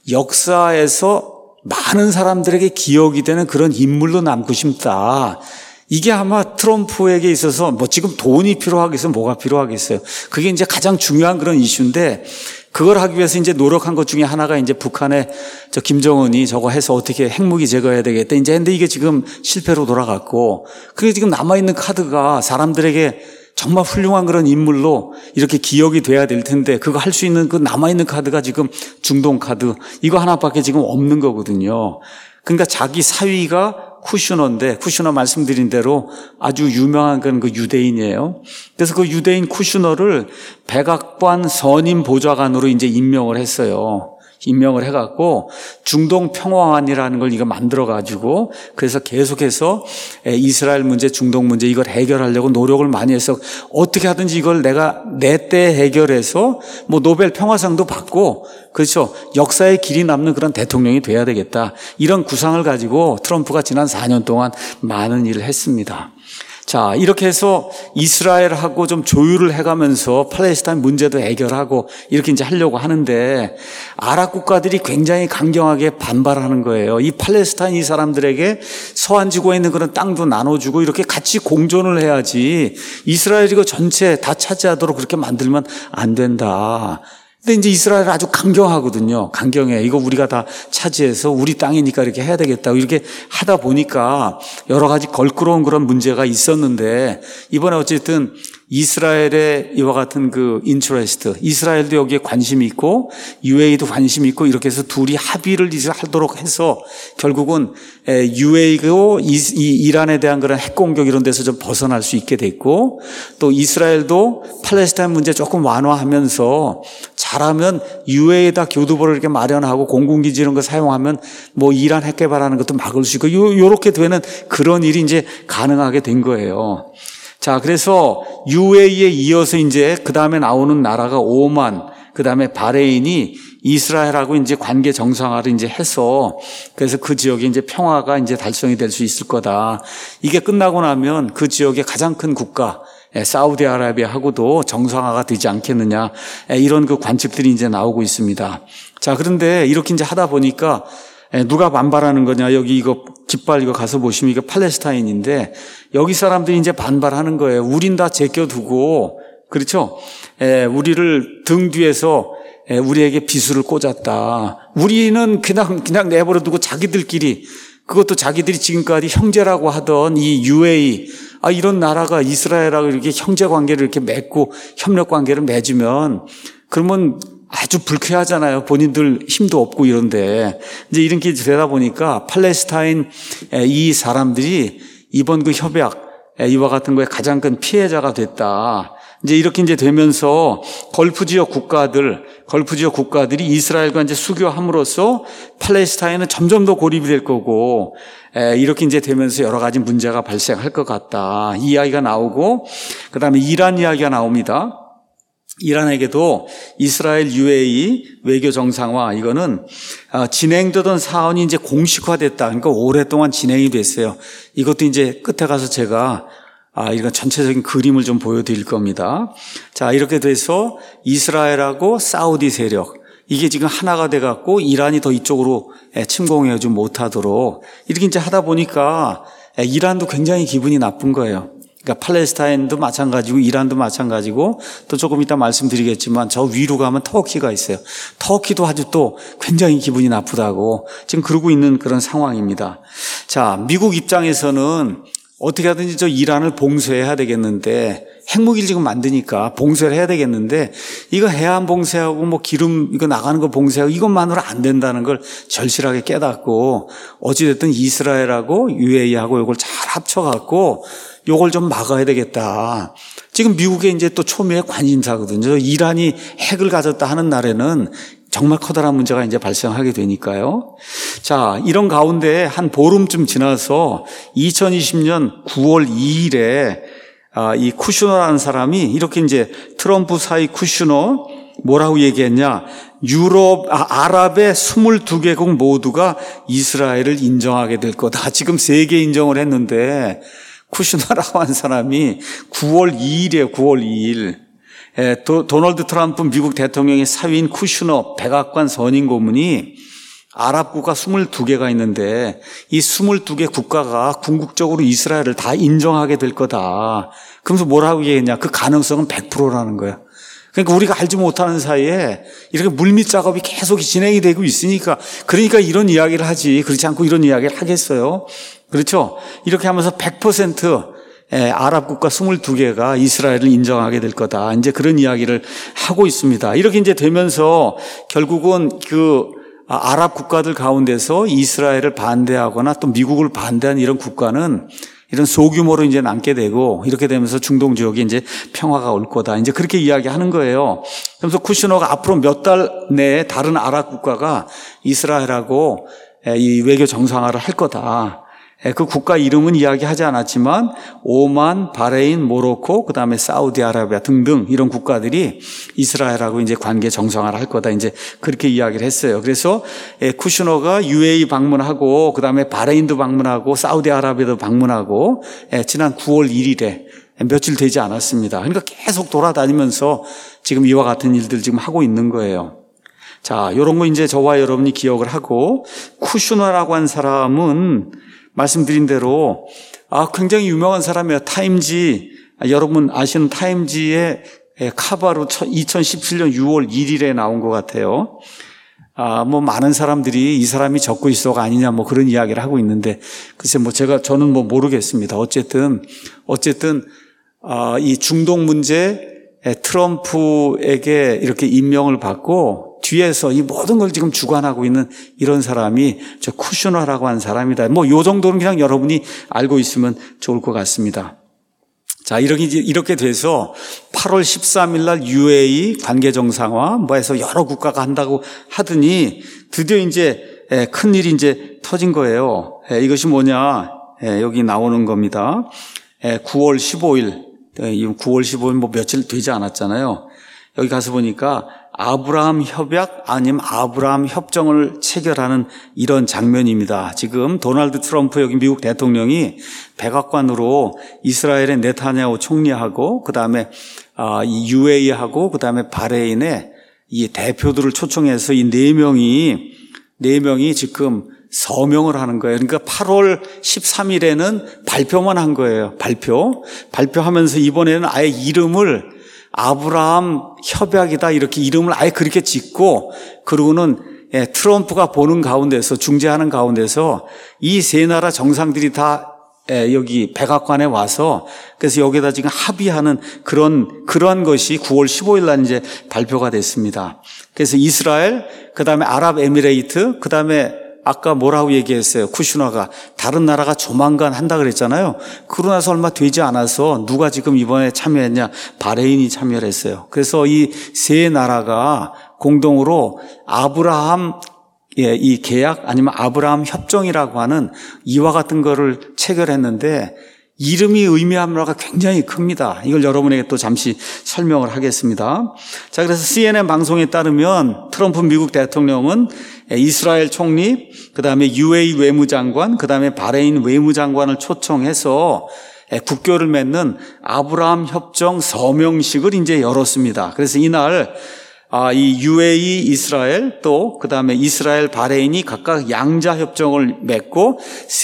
역사에서 많은 사람들에게 기억이 되는 그런 인물로 남고 싶다. 이게 아마 트럼프에게 있어서 뭐 지금 돈이 필요하겠어요? 뭐가 필요하겠어요? 그게 이제 가장 중요한 그런 이슈인데 그걸 하기 위해서 이제 노력한 것 중에 하나가 이제 북한의 김정은이 저거 해서 어떻게 핵무기 제거해야 되겠다. 이제 근데 이게 지금 실패로 돌아갔고 그게 지금 남아있는 카드가 사람들에게 정말 훌륭한 그런 인물로 이렇게 기억이 돼야 될 텐데 그거 할 수 있는 그 남아있는 카드가 지금 중동 카드 이거 하나밖에 지금 없는 거거든요. 그러니까 자기 사위가 쿠슈너 말씀드린 대로 아주 유명한 그 유대인이에요. 그래서 그 유대인 쿠슈너를 백악관 선임 보좌관으로 이제 임명을 했어요. 임명을 해갖고 중동 평화안이라는 걸 이거 만들어가지고 그래서 계속해서 이스라엘 문제, 중동 문제 이걸 해결하려고 노력을 많이 해서 어떻게 하든지 이걸 내가 내 때 해결해서 뭐 노벨 평화상도 받고 그렇죠. 역사에 길이 남는 그런 대통령이 돼야 되겠다. 이런 구상을 가지고 트럼프가 지난 4년 동안 많은 일을 했습니다. 자, 이렇게 해서 이스라엘하고 좀 조율을 해가면서 팔레스타인 문제도 해결하고 이렇게 이제 하려고 하는데 아랍 국가들이 굉장히 강경하게 반발하는 거예요. 이 팔레스타인 이 사람들에게 서한 지구에 있는 그런 땅도 나눠주고 이렇게 같이 공존을 해야지 이스라엘이 그 전체 다 차지하도록 그렇게 만들면 안 된다. 근데 이제 이스라엘은 아주 강경하거든요. 강경해. 이거 우리가 다 차지해서 우리 땅이니까 이렇게 해야 되겠다. 이렇게 하다 보니까 여러 가지 걸끄러운 그런 문제가 있었는데 이번에 어쨌든 이스라엘의 이와 같은 그 인트레스트, 이스라엘도 여기에 관심이 있고 UAE도 관심이 있고 이렇게 해서 둘이 합의를 하도록 해서 결국은 UAE도 이란에 대한 그런 핵공격 이런 데서 좀 벗어날 수 있게 됐고 또 이스라엘도 팔레스타인 문제 조금 완화하면서 잘하면 UAE에다 교두보를 이렇게 마련하고 공군기지 이런 거 사용하면 뭐 이란 핵 개발하는 것도 막을 수 있고 요렇게 되는 그런 일이 이제 가능하게 된 거예요. 자, 그래서 UAE에 이어서 이제 그 다음에 나오는 나라가 오만, 그 다음에 바레인이 이스라엘하고 이제 관계 정상화를 이제 해서 그래서 그 지역에 이제 평화가 이제 달성이 될 수 있을 거다. 이게 끝나고 나면 그 지역의 가장 큰 국가, 사우디아라비아하고도 정상화가 되지 않겠느냐. 이런 그 관측들이 이제 나오고 있습니다. 자, 그런데 이렇게 이제 하다 보니까 누가 반발하는 거냐. 여기 이거 깃발 이거 가서 보시면 이거 팔레스타인인데 여기 사람들이 이제 반발하는 거예요. 우린 다 제껴두고 그렇죠. 우리를 등 뒤에서 우리에게 비수를 꽂았다. 우리는 그냥 내버려두고 자기들끼리 그것도 자기들이 지금까지 형제라고 하던 이 UAE 이런 나라가 이스라엘하고 이렇게 형제 관계를 이렇게 맺고 협력 관계를 맺으면 그러면 아주 불쾌하잖아요. 본인들 힘도 없고 이런데 이제 이렇게 되다 보니까 팔레스타인 이 사람들이 이번 그 협약 이와 같은 거에 가장 큰 피해자가 됐다. 이제 이렇게 이제 되면서 걸프 지역 국가들이 이스라엘과 이제 수교함으로써 팔레스타인은 점점 더 고립이 될 거고 이렇게 이제 되면서 여러 가지 문제가 발생할 것 같다. 이 이야기가 나오고 그다음에 이란 이야기가 나옵니다. 이란에게도 이스라엘 UAE 외교 정상화 이거는 진행되던 사안이 이제 공식화됐다. 그러니까 오랫동안 진행이 됐어요. 이것도 이제 끝에 가서 제가 이런 전체적인 그림을 좀 보여드릴 겁니다. 자, 이렇게 돼서 이스라엘하고 사우디 세력 이게 지금 하나가 돼갖고 이란이 더 이쪽으로 침공해오지 못하도록 이렇게 이제 하다 보니까 이란도 굉장히 기분이 나쁜 거예요. 그러니까 팔레스타인도 마찬가지고 이란도 마찬가지고 또 조금 이따 말씀드리겠지만 저 위로 가면 터키가 있어요. 터키도 아주 또 굉장히 기분이 나쁘다고 지금 그러고 있는 그런 상황입니다. 자, 미국 입장에서는 어떻게 하든지 저 이란을 봉쇄해야 되겠는데 핵무기를 지금 만드니까 봉쇄를 해야 되겠는데 이거 해안 봉쇄하고 뭐 기름 이거 나가는 거 봉쇄하고 이것만으로 안 된다는 걸 절실하게 깨닫고 어찌됐든 이스라엘하고 UAE하고 이걸 잘 합쳐갖고 요걸 좀 막아야 되겠다. 지금 미국의 이제 또 초미의 관심사거든요. 이란이 핵을 가졌다 하는 날에는 정말 커다란 문제가 이제 발생하게 되니까요. 자, 이런 가운데 한 보름쯤 지나서 2020년 9월 2일에 이 쿠슈너라는 사람이 이렇게 이제 트럼프 사이 쿠슈너 뭐라고 얘기했냐. 아랍의 22개국 모두가 이스라엘을 인정하게 될 거다. 지금 3개 인정을 했는데 쿠슈너라고 한 사람이 9월 2일이에요. 9월 2일. 도널드 트럼프 미국 대통령의 사위인 쿠슈너 백악관 선임 고문이 아랍 국가 22개가 있는데 이 22개 국가가 궁극적으로 이스라엘을 다 인정하게 될 거다. 그러면서 뭐라고 얘기했냐. 그 가능성은 100%라는 거야. 그러니까 우리가 알지 못하는 사이에 이렇게 물밑 작업이 계속 진행이 되고 있으니까 그러니까 이런 이야기를 하지. 그렇지 않고 이런 이야기를 하겠어요. 그렇죠? 이렇게 하면서 100% 아랍 국가 22개가 이스라엘을 인정하게 될 거다. 이제 그런 이야기를 하고 있습니다. 이렇게 이제 되면서 결국은 그 아랍 국가들 가운데서 이스라엘을 반대하거나 또 미국을 반대하는 이런 국가는 이런 소규모로 이제 남게 되고 이렇게 되면서 중동 지역에 이제 평화가 올 거다. 이제 그렇게 이야기하는 거예요. 그래서 쿠슈너가 앞으로 몇 달 내에 다른 아랍 국가가 이스라엘하고 이 외교 정상화를 할 거다. 그 국가 이름은 이야기하지 않았지만 오만, 바레인, 모로코, 그다음에 사우디아라비아 등등 이런 국가들이 이스라엘하고 이제 관계 정상화를 할 거다. 이제 그렇게 이야기를 했어요. 그래서 쿠슈너가 UAE 방문하고 그다음에 바레인도 방문하고 사우디아라비아도 방문하고 지난 9월 1일에 며칠 되지 않았습니다. 그러니까 계속 돌아다니면서 지금 이와 같은 일들 지금 하고 있는 거예요. 자, 이런 거 이제 저와 여러분이 기억을 하고 쿠슈너라고 한 사람은 말씀드린 대로 굉장히 유명한 사람이에요. 타임지, 여러분 아시는 타임지의 카바로 2017년 6월 1일에 나온 것 같아요. 뭐 많은 사람들이 이 사람이 적고 있어가 아니냐 뭐 그런 이야기를 하고 있는데 글쎄 뭐 저는 뭐 모르겠습니다. 어쨌든 이 중동 문제 트럼프에게 이렇게 임명을 받고 뒤에서 이 모든 걸 지금 주관하고 있는 이런 사람이 저 쿠슈너라고 하는 사람이다. 뭐 요 정도는 그냥 여러분이 알고 있으면 좋을 것 같습니다. 자, 이렇게 돼서 8월 13일 날 UAE 관계 정상화 뭐 해서 여러 국가가 한다고 하더니 드디어 이제 큰 일이 이제 터진 거예요. 이것이 뭐냐? 여기 나오는 겁니다. 9월 15일, 9월 15일 뭐 며칠 되지 않았잖아요. 여기 가서 보니까 아브라함 협약 아니면 아브라함 협정을 체결하는 이런 장면입니다. 지금 도널드 트럼프 여기 미국 대통령이 백악관으로 이스라엘의 네타냐후 총리하고 그다음에 이 UAE하고 그다음에 바레인의 이 대표들을 초청해서 이 네 명이 지금 서명을 하는 거예요. 그러니까 8월 13일에는 발표만 한 거예요. 발표하면서 이번에는 아예 이름을 아브라함 협약이다 이렇게 이름을 아예 그렇게 짓고 그러고는 트럼프가 보는 가운데서 중재하는 가운데서 이 세 나라 정상들이 다 여기 백악관에 와서 그래서 여기다 지금 합의하는 그러한 것이 9월 15일 날 이제 발표가 됐습니다. 그래서 이스라엘, 그다음에 아랍에미레이트, 그다음에 아까 뭐라고 얘기했어요? 쿠슈너가 다른 나라가 조만간 한다 그랬잖아요. 그러고 나서 얼마 되지 않아서 누가 지금 이번에 참여했냐? 바레인이 참여를 했어요. 그래서 이 세 나라가 공동으로 아브라함 이 계약 아니면 아브라함 협정이라고 하는 이와 같은 거를 체결했는데 이름이 의미하는 바가 굉장히 큽니다. 이걸 여러분에게 또 잠시 설명을 하겠습니다. 자, 그래서 CNN 방송에 따르면 트럼프 미국 대통령은 이스라엘 총리, 그다음에 UAE 외무장관, 그다음에 바레인 외무장관을 초청해서 국교를 맺는 아브라함 협정 서명식을 이제 열었습니다. 그래서 이날 이 UAE 이스라엘 또 그다음에 이스라엘 바레인이 각각 양자 협정을 맺고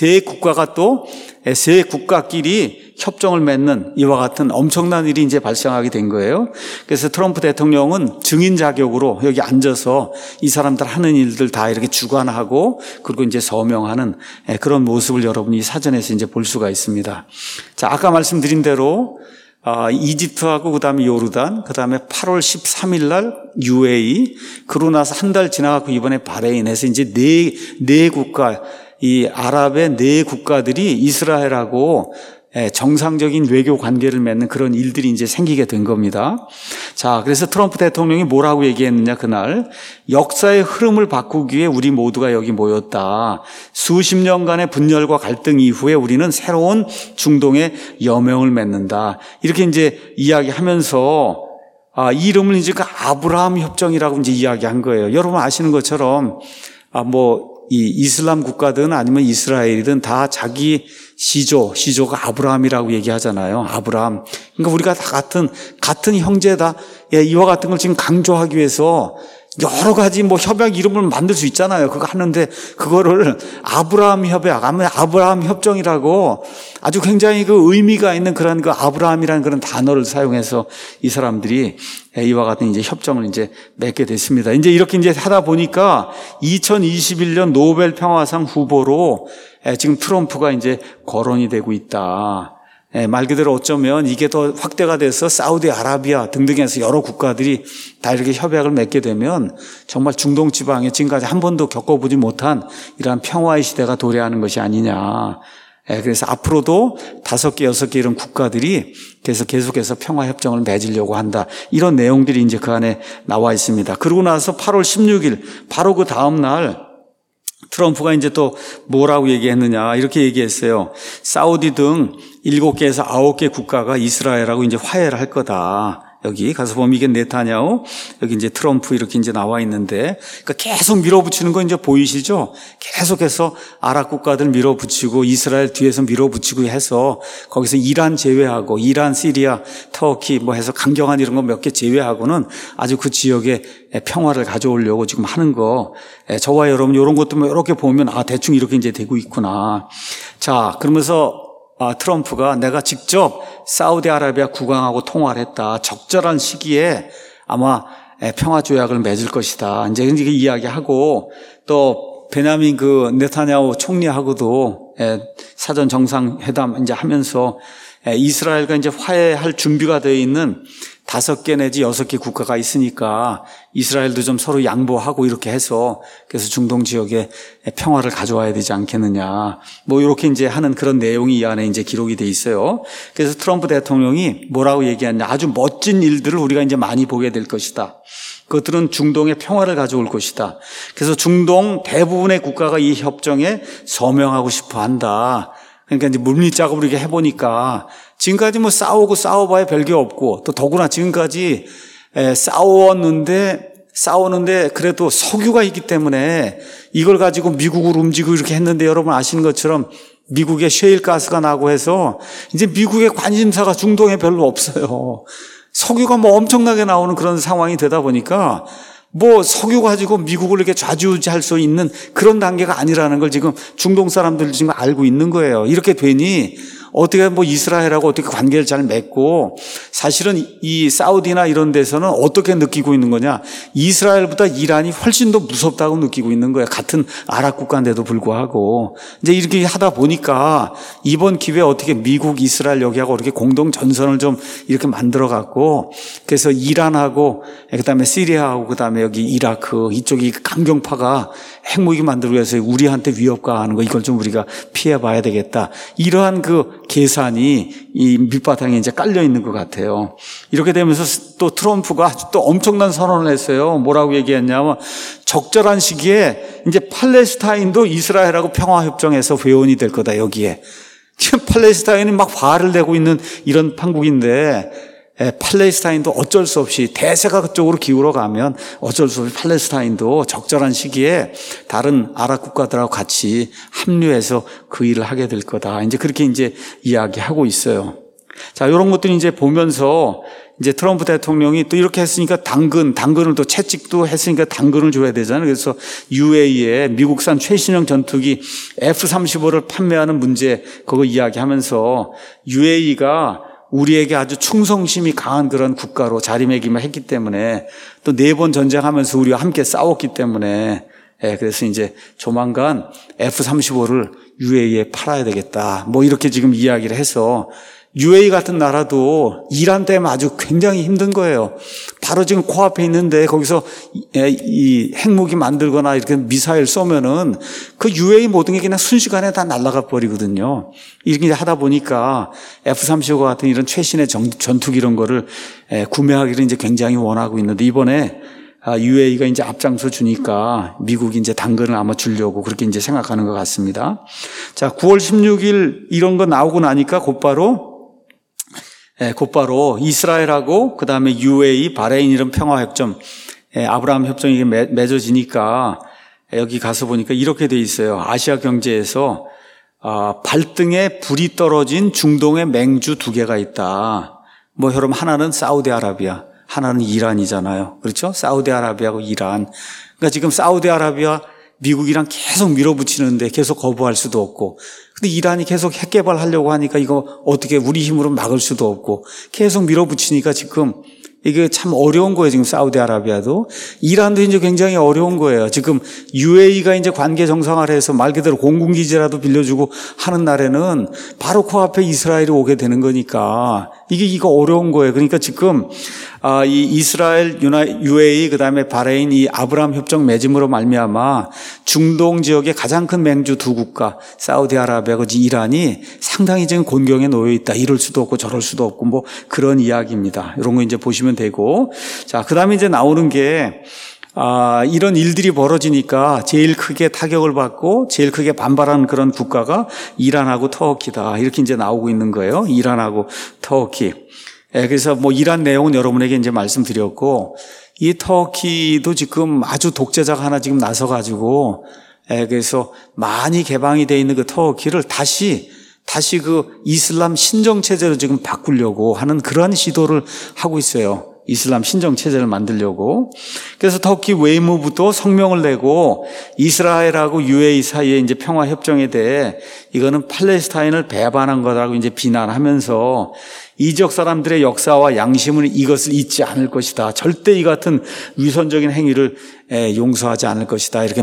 세 국가끼리 협정을 맺는 이와 같은 엄청난 일이 이제 발생하게 된 거예요. 그래서 트럼프 대통령은 증인 자격으로 여기 앉아서 이 사람들 하는 일들 다 이렇게 주관하고 그리고 이제 서명하는 그런 모습을 여러분이 사전에서 이제 볼 수가 있습니다. 자, 아까 말씀드린 대로 이집트하고 그다음에 요르단, 그다음에 8월 13일 날 UAE, 그러고 나서 한 달 지나가고 이번에 바레인에서 이제 네 국가, 이 아랍의 네 국가들이 이스라엘하고 정상적인 외교 관계를 맺는 그런 일들이 이제 생기게 된 겁니다. 자, 그래서 트럼프 대통령이 뭐라고 얘기했느냐, 그날. 역사의 흐름을 바꾸기 위해 우리 모두가 여기 모였다. 수십 년간의 분열과 갈등 이후에 우리는 새로운 중동의 여명을 맺는다. 이렇게 이제 이야기하면서 이 이름을 이제 그 아브라함 협정이라고 이제 이야기한 거예요. 여러분 아시는 것처럼 이 이슬람 국가든 아니면 이스라엘이든 다 자기 시조가 아브라함이라고 얘기하잖아요. 아브라함. 그러니까 우리가 다 같은 형제다. 이와 같은 걸 지금 강조하기 위해서 여러 가지 협약 이름을 만들 수 있잖아요. 그거 하는데 그거를 아브라함 협약, 아니면 아브라함 협정이라고 아주 굉장히 그 의미가 있는 그런 그 아브라함이라는 그런 단어를 사용해서 이 사람들이 이와 같은 이제 협정을 이제 맺게 됐습니다. 이제 이렇게 이제 하다 보니까 2021년 노벨 평화상 후보로 지금 트럼프가 이제 거론이 되고 있다. 말 그대로 어쩌면 이게 더 확대가 돼서 사우디아라비아 등등에서 여러 국가들이 다 이렇게 협약을 맺게 되면 정말 중동 지방에 지금까지 한 번도 겪어보지 못한 이러한 평화의 시대가 도래하는 것이 아니냐. 그래서 앞으로도 5개, 6개 이런 국가들이 계속해서 평화협정을 맺으려고 한다. 이런 내용들이 이제 그 안에 나와 있습니다. 그러고 나서 8월 16일, 바로 그 다음 날 트럼프가 이제 또 뭐라고 얘기했느냐, 이렇게 얘기했어요. 사우디 등 7개에서 9개 국가가 이스라엘하고 이제 화해를 할 거다. 여기 가서 보면 이게 네타냐후, 여기 이제 트럼프 이렇게 이제 나와 있는데, 그러니까 계속 밀어붙이는 거 이제 보이시죠? 계속해서 아랍 국가들 밀어붙이고 이스라엘 뒤에서 밀어붙이고 해서 거기서 이란 제외하고 이란, 시리아, 터키 해서 강경한 이런 거 몇 개 제외하고는 아주 그 지역에 평화를 가져오려고 지금 하는 거. 저와 여러분 이런 것도 이렇게 보면 대충 이렇게 이제 되고 있구나. 자, 그러면서 트럼프가 내가 직접 사우디아라비아 국왕하고 통화를 했다. 적절한 시기에 아마 평화 조약을 맺을 것이다. 이제 이렇게 이야기하고 또 베냐민 네타냐후 총리하고도 사전 정상회담 이제 하면서 이스라엘과 이제 화해할 준비가 되어 있는 5개 내지 6개 국가가 있으니까 이스라엘도 좀 서로 양보하고 이렇게 해서 그래서 중동 지역에 평화를 가져와야 되지 않겠느냐. 뭐 이렇게 이제 하는 그런 내용이 이 안에 이제 기록이 돼 있어요. 그래서 트럼프 대통령이 뭐라고 얘기하냐. 아주 멋진 일들을 우리가 이제 많이 보게 될 것이다. 그것들은 중동의 평화를 가져올 것이다. 그래서 중동 대부분의 국가가 이 협정에 서명하고 싶어 한다. 그러니까 이제 물밑 작업을 이렇게 해보니까 지금까지 뭐 싸워봐야 별게 없고 또 더구나 지금까지 싸우는데 그래도 석유가 있기 때문에 이걸 가지고 미국으로 움직이고 이렇게 했는데 여러분 아시는 것처럼 미국의 셰일 가스가 나고 해서 이제 미국의 관심사가 중동에 별로 없어요. 석유가 뭐 엄청나게 나오는 그런 상황이 되다 보니까 뭐 석유 가지고 미국을 이렇게 좌지우지할 수 있는 그런 단계가 아니라는 걸 지금 중동 사람들 지금 알고 있는 거예요. 이렇게 되니 어떻게 뭐 이스라엘하고 어떻게 관계를 잘 맺고 사실은 이 사우디나 이런 데서는 어떻게 느끼고 있는 거냐. 이스라엘보다 이란이 훨씬 더 무섭다고 느끼고 있는 거예요. 같은 아랍 국가인데도 불구하고. 이제 이렇게 하다 보니까 이번 기회에 어떻게 미국, 이스라엘 여기하고 이렇게 공동 전선을 좀 이렇게 만들어 갖고 그래서 이란하고 그다음에 시리아하고 그다음에 여기 이라크 이쪽이 강경파가 핵무기 만들기 위해서 우리한테 위협 가하는 거 이걸 좀 우리가 피해 봐야 되겠다. 이러한 계산이 이 밑바탕에 이제 깔려 있는 것 같아요. 이렇게 되면서 또 트럼프가 또 엄청난 선언을 했어요. 뭐라고 얘기했냐면 적절한 시기에 이제 팔레스타인도 이스라엘하고 평화협정에서 회원이 될 거다, 여기에. 지금 팔레스타인이 막 화를 내고 있는 이런 판국인데 팔레스타인도 어쩔 수 없이 대세가 그쪽으로 기울어 가면 어쩔 수 없이 팔레스타인도 적절한 시기에 다른 아랍 국가들하고 같이 합류해서 그 일을 하게 될 거다. 이제 그렇게 이제 이야기하고 있어요. 자, 이런 것들이 이제 보면서 이제 트럼프 대통령이 또 이렇게 했으니까 당근을 또 채찍도 했으니까 당근을 줘야 되잖아요. 그래서 UAE에 미국산 최신형 전투기 F-35를 판매하는 문제 그거 이야기하면서 UAE가 우리에게 아주 충성심이 강한 그런 국가로 자리매김을 했기 때문에 또 4번 전쟁하면서 우리와 함께 싸웠기 때문에 그래서 이제 조만간 F-35를 UAE에 팔아야 되겠다. 뭐 이렇게 지금 이야기를 해서 UAE 같은 나라도 이란 때문에 아주 굉장히 힘든 거예요. 바로 지금 코앞에 있는데 거기서 이 핵무기 만들거나 이렇게 미사일 쏘면은 그 UAE 모든 게 그냥 순식간에 다 날아가 버리거든요. 이렇게 하다 보니까 F-35 같은 이런 최신의 전투기 이런 거를 구매하기를 이제 굉장히 원하고 있는데 이번에 UAE가 이제 앞장서 주니까 미국이 이제 당근을 아마 주려고 그렇게 이제 생각하는 것 같습니다. 자, 9월 16일 이런 거 나오고 나니까 곧바로 이스라엘하고 그다음에 UAE, 바레인 이런 평화협정, 아브라함 협정이 맺어지니까 여기 가서 보니까 이렇게 돼 있어요. 아시아 경제에서 발등에 불이 떨어진 중동의 맹주 2개가 있다. 뭐 여러분 하나는 사우디아라비아, 하나는 이란이잖아요. 그렇죠? 사우디아라비아하고 이란. 그러니까 지금 사우디아라비아 미국이랑 계속 밀어붙이는데 계속 거부할 수도 없고 근데 이란이 계속 핵 개발하려고 하니까 이거 어떻게 우리 힘으로 막을 수도 없고 계속 밀어붙이니까 지금 이게 참 어려운 거예요. 지금 사우디아라비아도 이란도 이제 굉장히 어려운 거예요. 지금 UAE가 이제 관계 정상화해서 말 그대로 공군기지라도 빌려주고 하는 날에는 바로 코앞에 이스라엘이 오게 되는 거니까 이거 어려운 거예요. 그러니까 지금 이 이스라엘, UAE 그다음에 바레인 이 아브라함 협정 맺음으로 말미암아 중동 지역의 가장 큰 맹주 2국가 사우디아라비아하고 이란이 상당히 지금 곤경에 놓여 있다. 이럴 수도 없고 저럴 수도 없고 뭐 그런 이야기입니다. 이런 거 이제 보시면 되고 자 그다음에 이제 나오는 게 이런 일들이 벌어지니까 제일 크게 타격을 받고 제일 크게 반발하는 그런 국가가 이란하고 터키다. 이렇게 이제 나오고 있는 거예요. 이란하고 터키. 그래서 뭐 이란 내용은 여러분에게 이제 말씀드렸고 이 터키도 지금 아주 독재자가 하나 지금 나서가지고 그래서 많이 개방이 돼 있는 그 터키를 다시 그 이슬람 신정 체제로 지금 바꾸려고 하는 그러한 시도를 하고 있어요. 이슬람 신정체제를 만들려고. 그래서 터키 웨이무브도 성명을 내고 이스라엘하고 UAE 사이의 이제 평화협정에 대해 이거는 팔레스타인을 배반한 거라고 이제 비난하면서 이 지역 사람들의 역사와 양심은 이것을 잊지 않을 것이다. 절대 이 같은 위선적인 행위를 용서하지 않을 것이다. 이렇게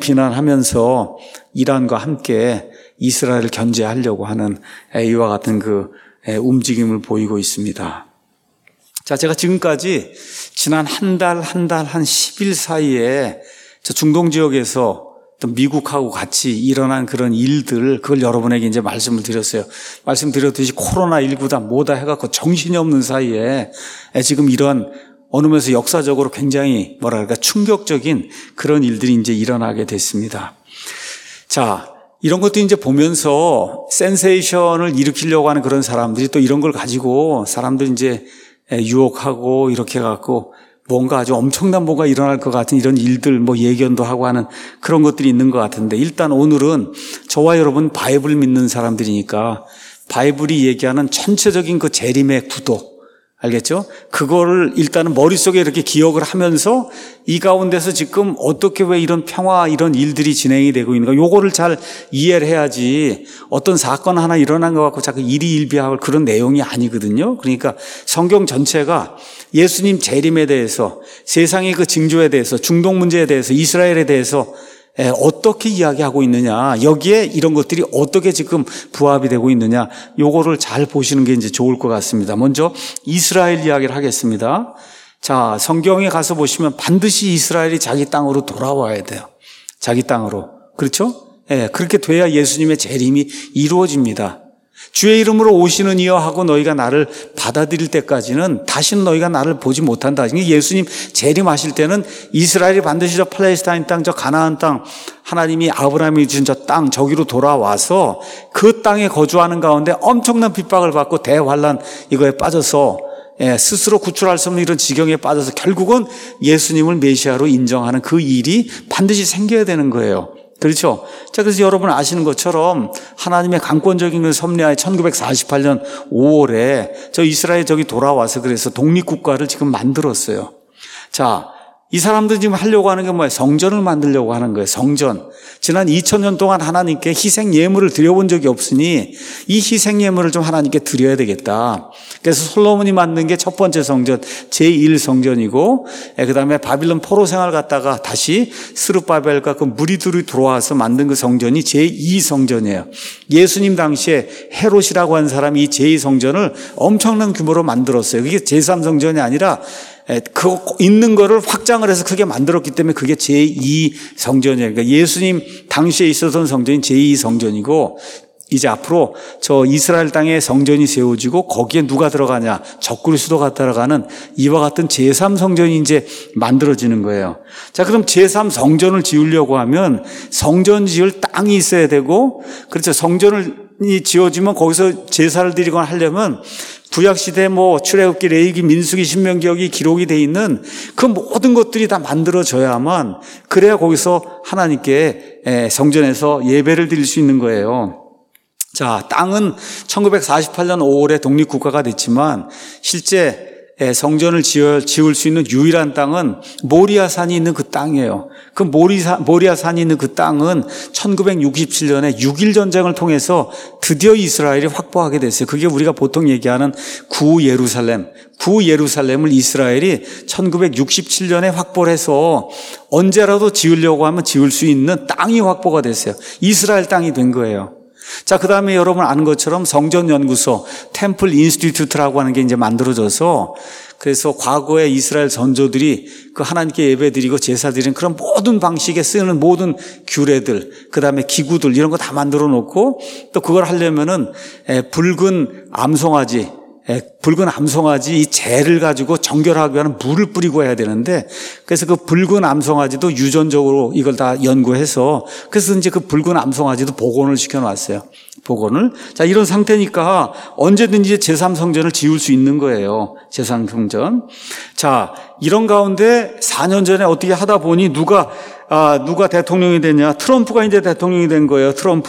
맹비난하면서 이란과 함께 이스라엘을 견제하려고 하는 이와 같은 그 움직임을 보이고 있습니다. 자, 제가 지금까지 지난 한 달, 한 10일 사이에 중동 지역에서 또 미국하고 같이 일어난 그런 일들, 그걸 여러분에게 이제 말씀을 드렸어요. 말씀드렸듯이 코로나19다 뭐다 해갖고 정신이 없는 사이에 지금 이런 어느 면에서 역사적으로 굉장히 뭐랄까 충격적인 그런 일들이 이제 일어나게 됐습니다. 자, 이런 것도 이제 보면서 센세이션을 일으키려고 하는 그런 사람들이 또 이런 걸 가지고 사람들 이제 유혹하고 이렇게 해갖고 뭔가 아주 엄청난 뭔가 일어날 것 같은 이런 일들 뭐 예견도 하고 하는 그런 것들이 있는 것 같은데, 일단 오늘은 저와 여러분 바이블 믿는 사람들이니까 바이블이 얘기하는 전체적인 그 재림의 구도, 알겠죠? 그거를 일단은 머릿속에 이렇게 기억을 하면서 이 가운데서 지금 어떻게 왜 이런 평화 이런 일들이 진행이 되고 있는가, 요거를 잘 이해를 해야지 어떤 사건 하나 일어난 것 같고 자꾸 일희일비하고 그런 내용이 아니거든요. 그러니까 성경 전체가 예수님 재림에 대해서, 세상의 그 징조에 대해서, 중동 문제에 대해서, 이스라엘에 대해서 어떻게 이야기하고 있느냐, 여기에 이런 것들이 어떻게 지금 부합이 되고 있느냐, 요거를 잘 보시는 게 이제 좋을 것 같습니다. 먼저 이스라엘 이야기를 하겠습니다. 자, 성경에 가서 보시면 반드시 이스라엘이 자기 땅으로 돌아와야 돼요. 자기 땅으로. 그렇죠? 그렇게 돼야 예수님의 재림이 이루어집니다. 주의 이름으로 오시는 이여 하고 너희가 나를 받아들일 때까지는 다시는 너희가 나를 보지 못한다. 예수님 재림하실 때는 이스라엘이 반드시 저 팔레스타인 땅, 저 가나안 땅, 하나님이 아브라함이 주신 저 땅, 저기로 돌아와서 그 땅에 거주하는 가운데 엄청난 핍박을 받고 대환란 이거에 빠져서 스스로 구출할 수 없는 이런 지경에 빠져서 결국은 예수님을 메시아로 인정하는 그 일이 반드시 생겨야 되는 거예요. 그렇죠? 자, 그래서 여러분 아시는 것처럼 하나님의 강권적인 그 섭리하에 1948년 5월에 저 이스라엘 저기 돌아와서 그래서 독립국가를 지금 만들었어요. 자, 이 사람들이 지금 하려고 하는 게 뭐예요? 성전을 만들려고 하는 거예요. 성전. 지난 2000년 동안 하나님께 희생 예물을 드려본 적이 없으니 이 희생 예물을 좀 하나님께 드려야 되겠다. 그래서 솔로몬이 만든 게 첫 번째 성전, 제1성전이고, 그 다음에 바빌론 포로 생활 갔다가 다시 스룹바벨과 그 무리들이 들어와서 만든 그 성전이 제2성전이에요. 예수님 당시에 헤롯이라고 하는 사람이 이 제2성전을 엄청난 규모로 만들었어요. 그게 제3성전이 아니라 그 있는 거를 확장을 해서 크게 만들었기 때문에 그게 제2성전이에요. 그러니까 예수님 당시에 있었던 성전이 제2성전이고, 이제 앞으로 저 이스라엘 땅에 성전이 세워지고 거기에 누가 들어가냐, 적그리스도가 들어가는 이와 같은 제3성전이 이제 만들어지는 거예요. 자, 그럼 제3성전을 지으려고 하면 성전 지을 땅이 있어야 되고, 그렇죠. 성전을 지어지면 거기서 제사를 드리거나 하려면 구약시대 뭐 출애굽기, 레위기, 민수기, 신명기 여기 기록이 돼 있는 그 모든 것들이 다 만들어져야만, 그래야 거기서 하나님께 성전에서 예배를 드릴 수 있는 거예요. 자, 땅은 1948년 5월에 독립국가가 됐지만 실제 성전을 지을 수 있는 유일한 땅은 모리아산이 있는 그 땅이에요. 그 모리아산이 있는 그 땅은 1967년에 6.1 전쟁을 통해서 드디어 이스라엘이 확보하게 됐어요. 그게 우리가 보통 얘기하는 구예루살렘을 이스라엘이 1967년에 확보를 해서 언제라도 지으려고 하면 지을 수 있는 땅이 확보가 됐어요. 이스라엘 땅이 된 거예요. 자, 그 다음에 여러분 아는 것처럼 성전연구소, 템플 인스티튜트라고 하는 게 이제 만들어져서, 그래서 과거에 이스라엘 선조들이 그 하나님께 예배드리고 제사드리는 그런 모든 방식에 쓰는 모든 규례들, 그 다음에 기구들 이런 거 다 만들어 놓고, 또 그걸 하려면은 붉은 암송아지 이 재를 가지고 정결하기 위한 물을 뿌리고 해야 되는데, 그래서 그 붉은 암송아지도 유전적으로 이걸 다 연구해서, 그래서 이제 그 붉은 암송아지도 복원을 시켜놨어요. 복원을. 자, 이런 상태니까 언제든지 제3성전을 지을 수 있는 거예요. 제3성전. 자, 이런 가운데 4년 전에 어떻게 하다 보니 누가 대통령이 됐냐? 트럼프가 이제 대통령이 된 거예요.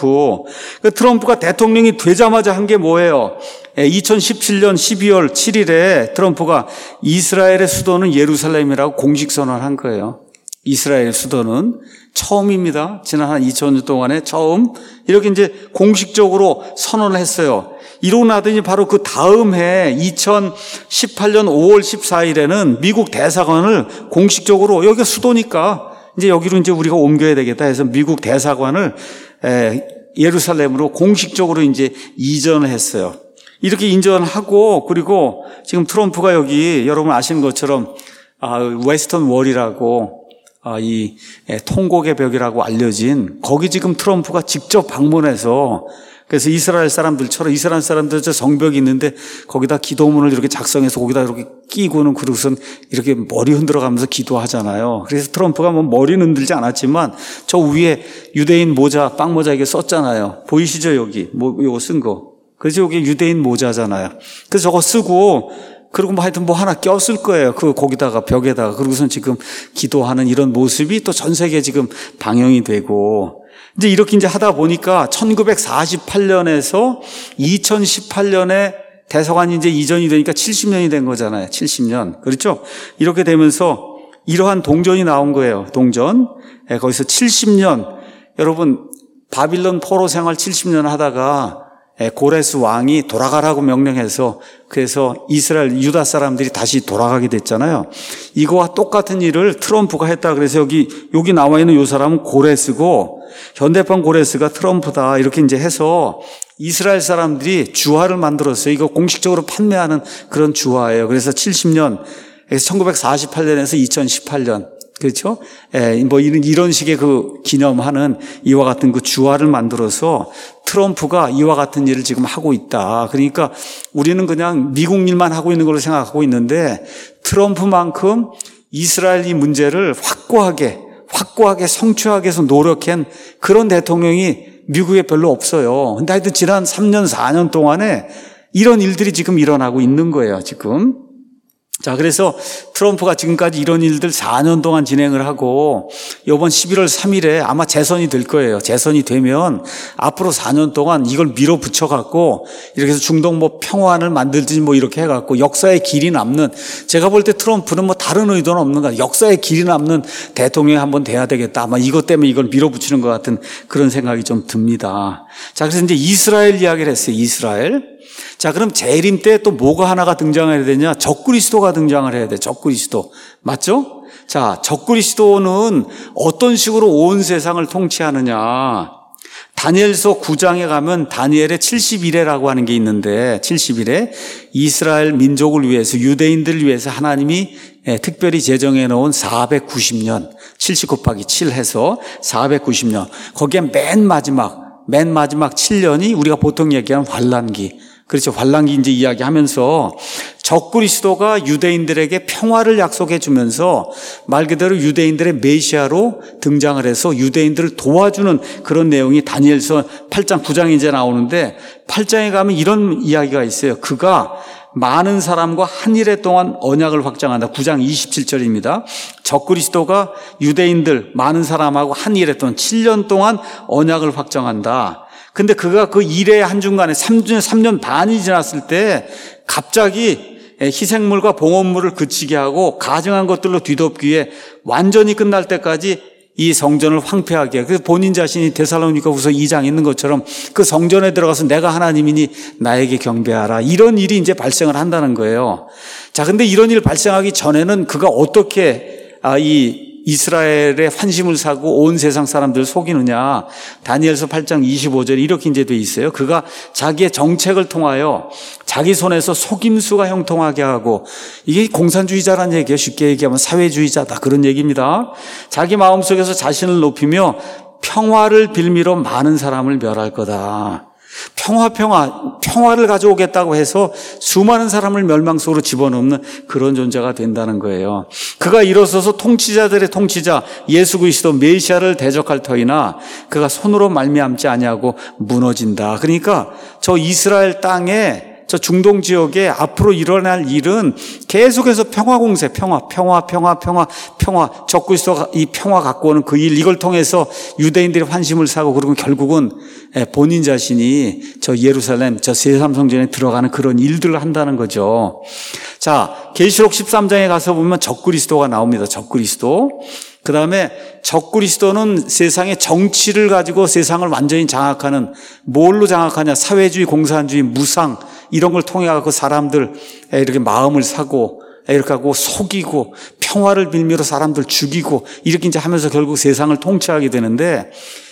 트럼프가 대통령이 되자마자 한 게 뭐예요? 2017년 12월 7일에 트럼프가 이스라엘의 수도는 예루살렘이라고 공식 선언한 거예요. 이스라엘 수도는 처음입니다. 지난 한 2000년 동안에 처음 이렇게 이제 공식적으로 선언을 했어요. 이러고 나더니 바로 그 다음 해 2018년 5월 14일에는 미국 대사관을 공식적으로, 여기가 수도니까 이제 여기로 이제 우리가 옮겨야 되겠다 해서 미국 대사관을 예루살렘으로 공식적으로 이제 이전을 했어요. 이렇게 인정하고, 그리고 지금 트럼프가 여기 여러분 아시는 것처럼 웨스턴 월이라고 이 통곡의 벽이라고 알려진 거기 지금 트럼프가 직접 방문해서, 그래서 이스라엘 사람들처럼 이스라엘 사람들 저 성벽이 있는데 거기다 기도문을 이렇게 작성해서 거기다 이렇게 끼고는 그러고선 이렇게 머리 흔들어가면서 기도하잖아요. 그래서 트럼프가 뭐 머리는 흔들지 않았지만 저 위에 유대인 모자, 빵 모자 이게 썼잖아요. 보이시죠? 여기 요거 쓴 거. 그래서 여기 유대인 모자잖아요. 그래서 저거 쓰고, 그리고 뭐 하여튼 뭐 하나 꼈을 거예요. 거기다가 벽에다가. 그러고선 지금 기도하는 이런 모습이 또 전 세계에 지금 방영이 되고, 이제 이렇게 이제 하다 보니까 1948년에서 2018년에 대사관이 이제 이전이 되니까 70년이 된 거잖아요. 70년. 그렇죠? 이렇게 되면서 이러한 동전이 나온 거예요. 동전. 거기서 70년. 여러분, 바빌론 포로 생활 70년 하다가 고레스 왕이 돌아가라고 명령해서, 그래서 이스라엘 유다 사람들이 다시 돌아가게 됐잖아요. 이거와 똑같은 일을 트럼프가 했다. 그래서 여기 나와 있는 이 사람은 고레스고, 현대판 고레스가 트럼프다. 이렇게 이제 해서 이스라엘 사람들이 주화를 만들었어요. 이거 공식적으로 판매하는 그런 주화예요. 그래서 70년, 1948년에서 2018년. 그렇죠? 뭐 이런 식의 그 기념하는 이와 같은 그 주화를 만들어서 트럼프가 이와 같은 일을 지금 하고 있다. 그러니까 우리는 그냥 미국 일만 하고 있는 걸로 생각하고 있는데, 트럼프만큼 이스라엘 이 문제를 확고하게 성취하기 위해서 노력한 그런 대통령이 미국에 별로 없어요. 근데 하여튼 지난 3년, 4년 동안에 이런 일들이 지금 일어나고 있는 거예요, 지금. 자, 그래서 트럼프가 지금까지 이런 일들 4년 동안 진행을 하고, 이번 11월 3일에 아마 재선이 될 거예요. 재선이 되면 앞으로 4년 동안 이걸 밀어붙여갖고, 이렇게 해서 중동 뭐 평화를 만들든지 뭐 이렇게 해갖고 역사의 길이 남는, 제가 볼 때 트럼프는 뭐 다른 의도는 없는 것 같아요. 역사의 길이 남는 대통령이 한번 돼야 되겠다. 아마 이것 때문에 이걸 밀어붙이는 것 같은 그런 생각이 좀 듭니다. 자, 그래서 이제 이스라엘 이야기를 했어요. 이스라엘. 자, 그럼 재림 때 또 뭐가 하나가 등장해야 되냐? 적그리스도가 등장을 해야 돼. 적그리스도. 맞죠? 자, 적그리스도는 어떤 식으로 온 세상을 통치하느냐? 다니엘서 9장에 가면 다니엘의 70일에라고 하는 게 있는데, 70일에 이스라엘 민족을 위해서, 유대인들을 위해서 하나님이 특별히 제정해 놓은 490년, 70 곱하기 7 해서 490년. 거기에 맨 마지막 7년이 우리가 보통 얘기하는 환란기. 그렇죠. 환란기 이제 이야기하면서 적그리스도가 유대인들에게 평화를 약속해 주면서 말 그대로 유대인들의 메시아로 등장을 해서 유대인들을 도와주는 그런 내용이 다니엘서 8장, 9장에 이제 나오는데, 8장에 가면 이런 이야기가 있어요. 그가 많은 사람과 한 일해 동안 언약을 확장한다. 9장 27절입니다. 적그리스도가 유대인들 많은 사람하고 한 일해 동안 7년 동안 언약을 확정한다. 근데 그가 그 일의 한중간에 3년 반이 지났을 때 갑자기 희생물과 봉헌물을 그치게 하고 가증한 것들로 뒤덮기 위해 완전히 끝날 때까지 이 성전을 황폐하게, 그래서 본인 자신이 데살로니가후서 2장 있는 것처럼 그 성전에 들어가서 내가 하나님이니 나에게 경배하라, 이런 일이 이제 발생을 한다는 거예요. 자, 근데 이런 일 발생하기 전에는 그가 어떻게 이 이스라엘의 환심을 사고 온 세상 사람들을 속이느냐? 다니엘서 8장 25절에 이렇게 이제 돼 있어요. 그가 자기의 정책을 통하여 자기 손에서 속임수가 형통하게 하고, 이게 공산주의자라는 얘기예요. 쉽게 얘기하면 사회주의자다, 그런 얘기입니다. 자기 마음속에서 자신을 높이며 평화를 빌미로 많은 사람을 멸할 거다. 평화를 가져오겠다고 해서 수많은 사람을 멸망 속으로 집어넣는 그런 존재가 된다는 거예요. 그가 일어서서 통치자들의 통치자 예수 그리스도 메시아를 대적할 터이나 그가 손으로 말미암지 아니하고 무너진다. 그러니까 저 이스라엘 땅에 저 중동 지역에 앞으로 일어날 일은 계속해서 평화 공세, 평화. 적그리스도가 이 평화 갖고 오는 그 일, 이걸 통해서 유대인들이 환심을 사고, 그리고 결국은 본인 자신이 저 예루살렘, 저 제3성전에 들어가는 그런 일들을 한다는 거죠. 자, 계시록 13장에 가서 보면 적그리스도가 나옵니다. 적그리스도. 그 다음에 적그리스도는 세상의 정치를 가지고 세상을 완전히 장악하는, 뭘로 장악하냐? 사회주의, 공산주의, 무상 이런 걸 통해 갖고 사람들 이렇게 마음을 사고 이렇게 하고 속이고 평화를 빌미로 사람들 죽이고 이렇게 이제 하면서 결국 세상을 통치하게 되는데,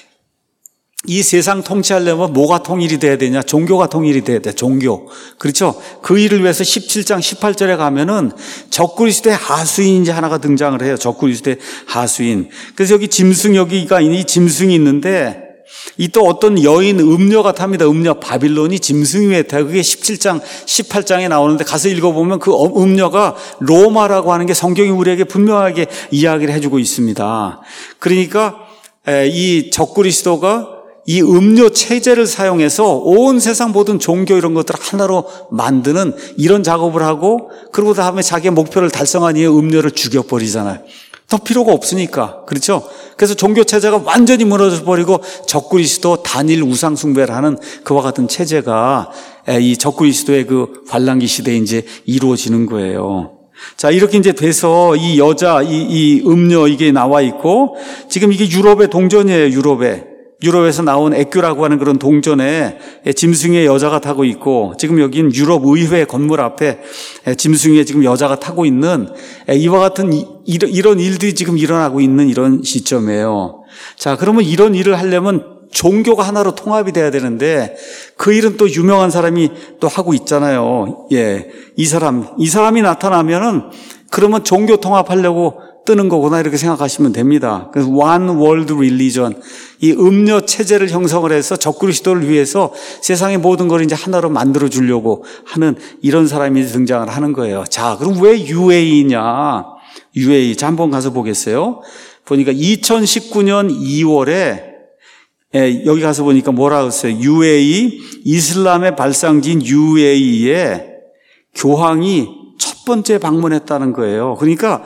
이 세상 통치하려면 뭐가 통일이 돼야 되냐? 종교가 통일이 돼야 돼. 종교. 그렇죠? 그 일을 위해서 17장 18절에 가면은 적그리스도의 하수인이 이제 하나가 등장을 해요. 적그리스도의 하수인. 그래서 여기 짐승여기가 이 짐승이 있는데, 이 또 어떤 여인 음녀가 탑니다. 음녀. 바빌론이 짐승이 왜 타? 그게 17장 18장에 나오는데 가서 읽어보면 그 음녀가 로마라고 하는 게 성경이 우리에게 분명하게 이야기를 해주고 있습니다. 그러니까 이 적그리스도가 이 음료 체제를 사용해서 온 세상 모든 종교 이런 것들을 하나로 만드는 이런 작업을 하고, 그리고 다음에 자기의 목표를 달성한 이후에 음료를 죽여버리잖아요. 더 필요가 없으니까. 그렇죠? 그래서 종교 체제가 완전히 무너져 버리고 적그리스도 단일 우상 숭배를 하는 그와 같은 체제가 이 적그리스도의 그 환란기 시대에 이제 이루어지는 거예요. 자, 이렇게 이제 돼서 이 여자, 이 음료 이게 나와 있고, 지금 이게 유럽의 동전이에요. 유럽에서 나온 에큐라고 하는 그런 동전에 짐승의 여자가 타고 있고, 지금 여기는 유럽 의회 건물 앞에 짐승의 지금 여자가 타고 있는 이와 같은 이런 일들이 지금 일어나고 있는 이런 시점이에요. 자, 그러면 이런 일을 하려면 종교가 하나로 통합이 돼야 되는데, 그 일은 또 유명한 사람이 또 하고 있잖아요. 예. 이 사람이 나타나면은 그러면 종교 통합하려고 뜨는 거구나, 이렇게 생각하시면 됩니다. 그래서 One World Religion, 이 음료 체제를 형성을 해서 적그리스도를 위해서 세상의 모든 걸 이제 하나로 만들어 주려고 하는 이런 사람이 등장을 하는 거예요. 자, 그럼 왜 UAE냐? UAE. 자, 한번 가서 보겠어요. 보니까 2019년 2월에 여기 가서 보니까 뭐라 그랬어요? UAE, 이슬람의 발상지인 UAE에 교황이 첫 번째 방문했다는 거예요. 그러니까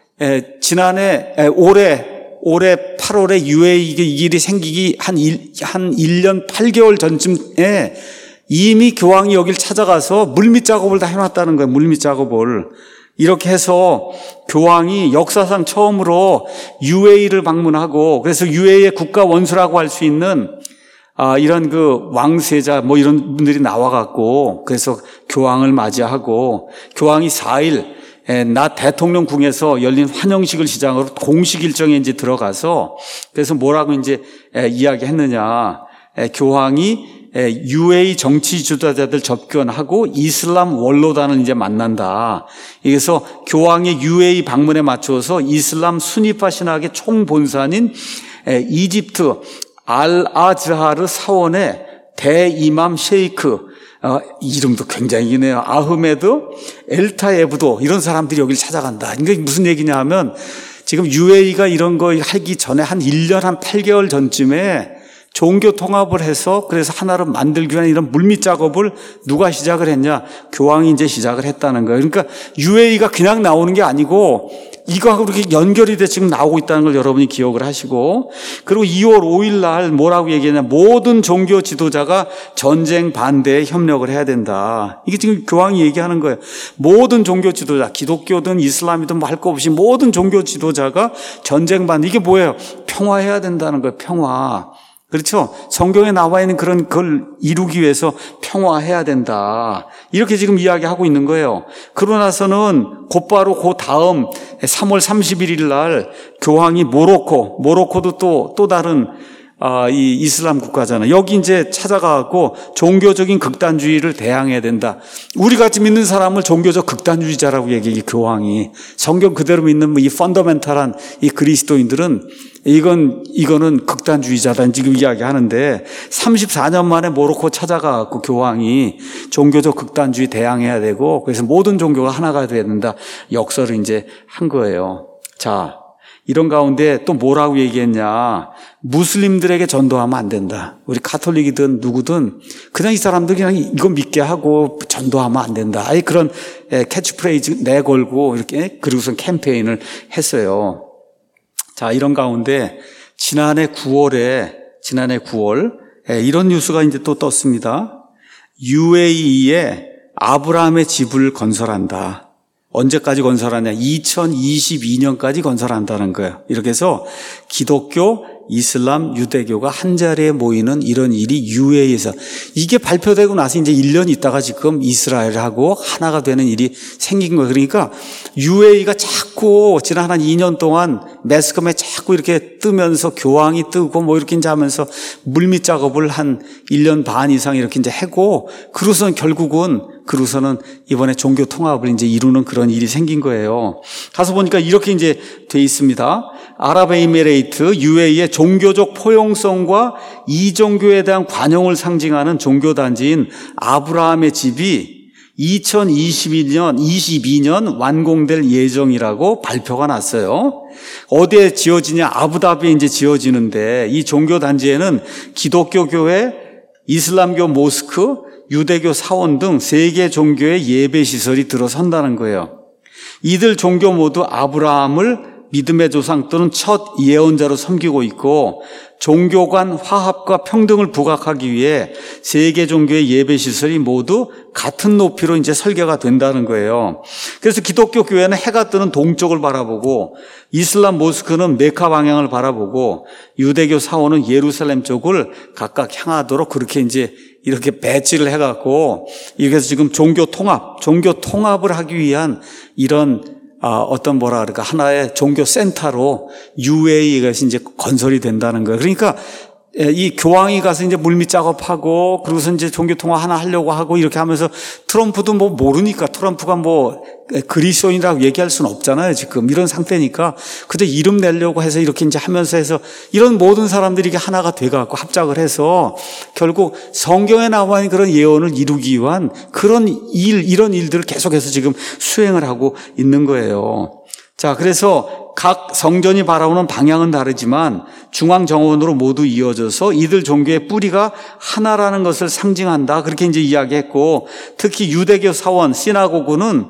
지난해 올해 8월에 UAE 이 일이 생기기 한 1년 8개월 전쯤에 이미 교황이 여길 찾아가서 물밑 작업을 다 해놨다는 거예요. 물밑 작업을. 이렇게 해서 교황이 역사상 처음으로 UAE를 방문하고, 그래서 UAE의 국가 원수라고 할 수 있는 이런 그 왕세자 뭐 이런 분들이 나와갖고, 그래서 교황을 맞이하고, 교황이 4일 낮 대통령궁에서 열린 환영식을 시작으로 공식 일정에 이제 들어가서, 그래서 뭐라고 이제 이야기했느냐? 교황이 UAE 정치 지도자들 접견하고 이슬람 원로단을 이제 만난다. 그래서 교황의 UAE 방문에 맞춰서 이슬람 수니파 신학의 총본산인 이집트 알아즈하르 사원의 대이맘 셰이크, 이름도 굉장히 기네요. 아흐메드 엘타예브도, 이런 사람들이 여기를 찾아간다. 그러니까 무슨 얘기냐 하면, 지금 UAE가 이런 거 하기 전에 한 1년 한 8개월 전쯤에 종교 통합을 해서 그래서 하나로 만들기 위한 이런 물밑 작업을 누가 시작을 했냐? 교황이 이제 시작을 했다는 거예요. 그러니까 UAE가 그냥 나오는 게 아니고 이거하고 이렇게 연결이 돼 지금 나오고 있다는 걸 여러분이 기억을 하시고, 그리고 2월 5일 날 뭐라고 얘기했냐? 모든 종교 지도자가 전쟁 반대에 협력을 해야 된다. 이게 지금 교황이 얘기하는 거예요. 모든 종교 지도자, 기독교든 이슬람이든 뭐 할 거 없이 모든 종교 지도자가 전쟁 반대. 이게 뭐예요? 평화해야 된다는 거예요. 평화. 그렇죠? 성경에 나와 있는 그런 걸 이루기 위해서 평화해야 된다. 이렇게 지금 이야기하고 있는 거예요. 그러고 나서는 곧바로 그 다음 3월 31일 날 교황이 모로코도 또 다른 이 이슬람 국가잖아요. 여기 이제 찾아가고 종교적인 극단주의를 대항해야 된다. 우리 같이 믿는 사람을 종교적 극단주의자라고 얘기해, 교황이. 성경 그대로 믿는 이 펀더멘탈한 이 그리스도인들은 이거는 극단주의자다 지금 이야기하는데, 34년 만에 모로코 찾아가고 교황이 종교적 극단주의 대항해야 되고, 그래서 모든 종교가 하나가 돼야 된다. 역설을 이제 한 거예요. 자, 이런 가운데 또 뭐라고 얘기했냐. 무슬림들에게 전도하면 안 된다. 우리 가톨릭이든 누구든 그냥 이 사람들 그냥 이거 믿게 하고 전도하면 안 된다. 아예 그런 캐치프레이즈 내걸고 이렇게 그리고선 캠페인을 했어요. 자, 이런 가운데 지난해 9월 이런 뉴스가 이제 또 떴습니다. UAE에 아브라함의 집을 건설한다. 언제까지 건설하냐? 2022년까지 건설한다는 거예요. 이렇게 해서 기독교, 이슬람, 유대교가 한 자리에 모이는 이런 일이 UAE에서 이게 발표되고 나서 이제 1년 있다가 지금 이스라엘하고 하나가 되는 일이 생긴 거예요. 그러니까 UAE가 자꾸 지난 한 2년 동안 매스컴에 자꾸 이렇게 뜨면서 교황이 뜨고 뭐 이렇게 이제 하면서 물밑 작업을 한 1년 반 이상 이렇게 이제 하고 그러고선 그러고서는 이번에 종교 통합을 이제 이루는 그런 일이 생긴 거예요. 가서 보니까 이렇게 이제 돼 있습니다. 아랍에미레이트 UAE의 종교적 포용성과 이종교에 대한 관용을 상징하는 종교단지인 아브라함의 집이 2022년 완공될 예정이라고 발표가 났어요. 어디에 지어지냐? 아부다비에 이제 지어지는데 이 종교단지에는 기독교 교회, 이슬람교 모스크, 유대교 사원 등 3개 종교의 예배시설이 들어선다는 거예요. 이들 종교 모두 아브라함을 믿음의 조상 또는 첫 예언자로 섬기고 있고 종교 간 화합과 평등을 부각하기 위해 3개 종교의 예배시설이 모두 같은 높이로 이제 설계가 된다는 거예요. 그래서 기독교 교회는 해가 뜨는 동쪽을 바라보고 이슬람 모스크는 메카 방향을 바라보고 유대교 사원은 예루살렘 쪽을 각각 향하도록 그렇게 이제 이렇게 배치를 해갖고 이렇게 해서 지금 종교 통합을 하기 위한 이런 어떤 하나의 종교 센터로 UAE가 이제 건설이 된다는 거예요. 그러니까 이 교황이 가서 이제 물밑 작업하고 그러고서 이제 종교 통합 하나 하려고 하고 이렇게 하면서 트럼프도 뭐 모르니까 트럼프가 뭐 그리스도인이라고 얘기할 수는 없잖아요. 지금 이런 상태니까 그저 이름 내려고 해서 이렇게 이제 하면서 해서 이런 모든 사람들이 이게 하나가 돼갖고 합작을 해서 결국 성경에 나와 있는 그런 예언을 이루기 위한 이런 일들을 계속해서 지금 수행을 하고 있는 거예요. 자, 그래서 각 성전이 바라보는 방향은 다르지만 중앙 정원으로 모두 이어져서 이들 종교의 뿌리가 하나라는 것을 상징한다. 그렇게 이제 이야기했고 특히 유대교 사원 시나고그는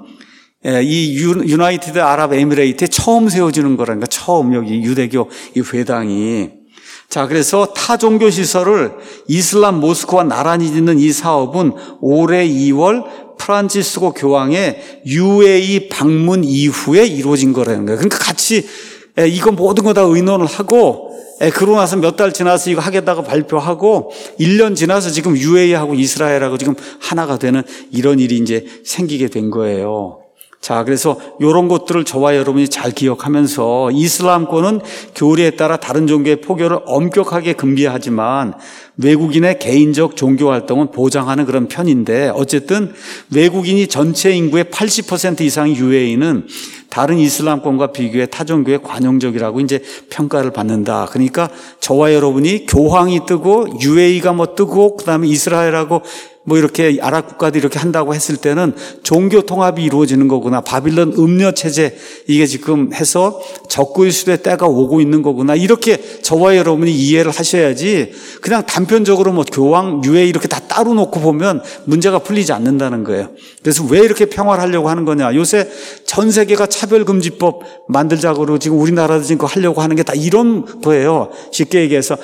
이 유나이티드 아랍 에미레이트에 처음 세워지는 거라니까 처음 여기 유대교 이 회당이. 자, 그래서 타 종교 시설을 이슬람 모스크와 나란히 짓는 이 사업은 올해 2월 프란치스코 교황의 UAE 방문 이후에 이루어진 거라는 거예요. 그러니까 같이 이거 모든 거 다 의논을 하고 그러고 나서 몇 달 지나서 이거 하겠다고 발표하고 1년 지나서 지금 UAE하고 이스라엘하고 지금 하나가 되는 이런 일이 이제 생기게 된 거예요. 자, 그래서 이런 것들을 저와 여러분이 잘 기억하면서 이슬람권은 교리에 따라 다른 종교의 포교를 엄격하게 금지하지만 외국인의 개인적 종교 활동은 보장하는 그런 편인데 어쨌든 외국인이 전체 인구의 80% 이상의 UAE는 다른 이슬람권과 비교해 타 종교에 관용적이라고 이제 평가를 받는다. 그러니까 저와 여러분이 교황이 뜨고 UAE가 뭐 뜨고 그다음에 이스라엘하고 뭐 이렇게 아랍 국가도 이렇게 한다고 했을 때는 종교 통합이 이루어지는 거구나. 바빌론 음녀 체제 이게 지금 해서 적그리 시대의 때가 오고 있는 거구나. 이렇게 저와 여러분이 이해를 하셔야지 그냥 단편적으로 뭐 교황, 유해 이렇게 다 따로 놓고 보면 문제가 풀리지 않는다는 거예요. 그래서 왜 이렇게 평화를 하려고 하는 거냐. 요새 전 세계가 차별금지법 만들자고 지금 우리나라도 지금 그거 하려고 하는 게 다 이런 거예요. 쉽게 얘기해서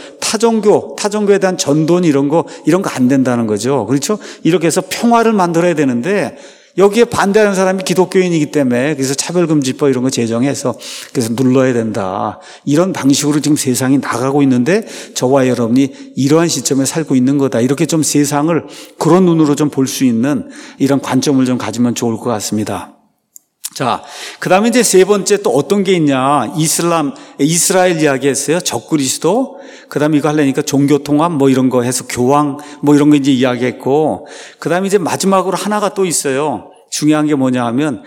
타종교에 대한 전돈 이런 거 안 된다는 거죠. 그렇죠? 이렇게 해서 평화를 만들어야 되는데 여기에 반대하는 사람이 기독교인이기 때문에 그래서 차별금지법 이런 거 제정해서 그래서 눌러야 된다. 이런 방식으로 지금 세상이 나가고 있는데 저와 여러분이 이러한 시점에 살고 있는 거다. 이렇게 좀 세상을 그런 눈으로 좀 볼 수 있는 이런 관점을 좀 가지면 좋을 것 같습니다. 자, 그 다음에 이제 세 번째 또 어떤 게 있냐. 이스라엘 이야기 했어요. 적그리스도. 그 다음에 이거 하려니까 종교통합 뭐 이런 거 해서 교황 뭐 이런 거 이제 이야기했고. 그 다음에 이제 마지막으로 하나가 또 있어요. 중요한 게 뭐냐 하면,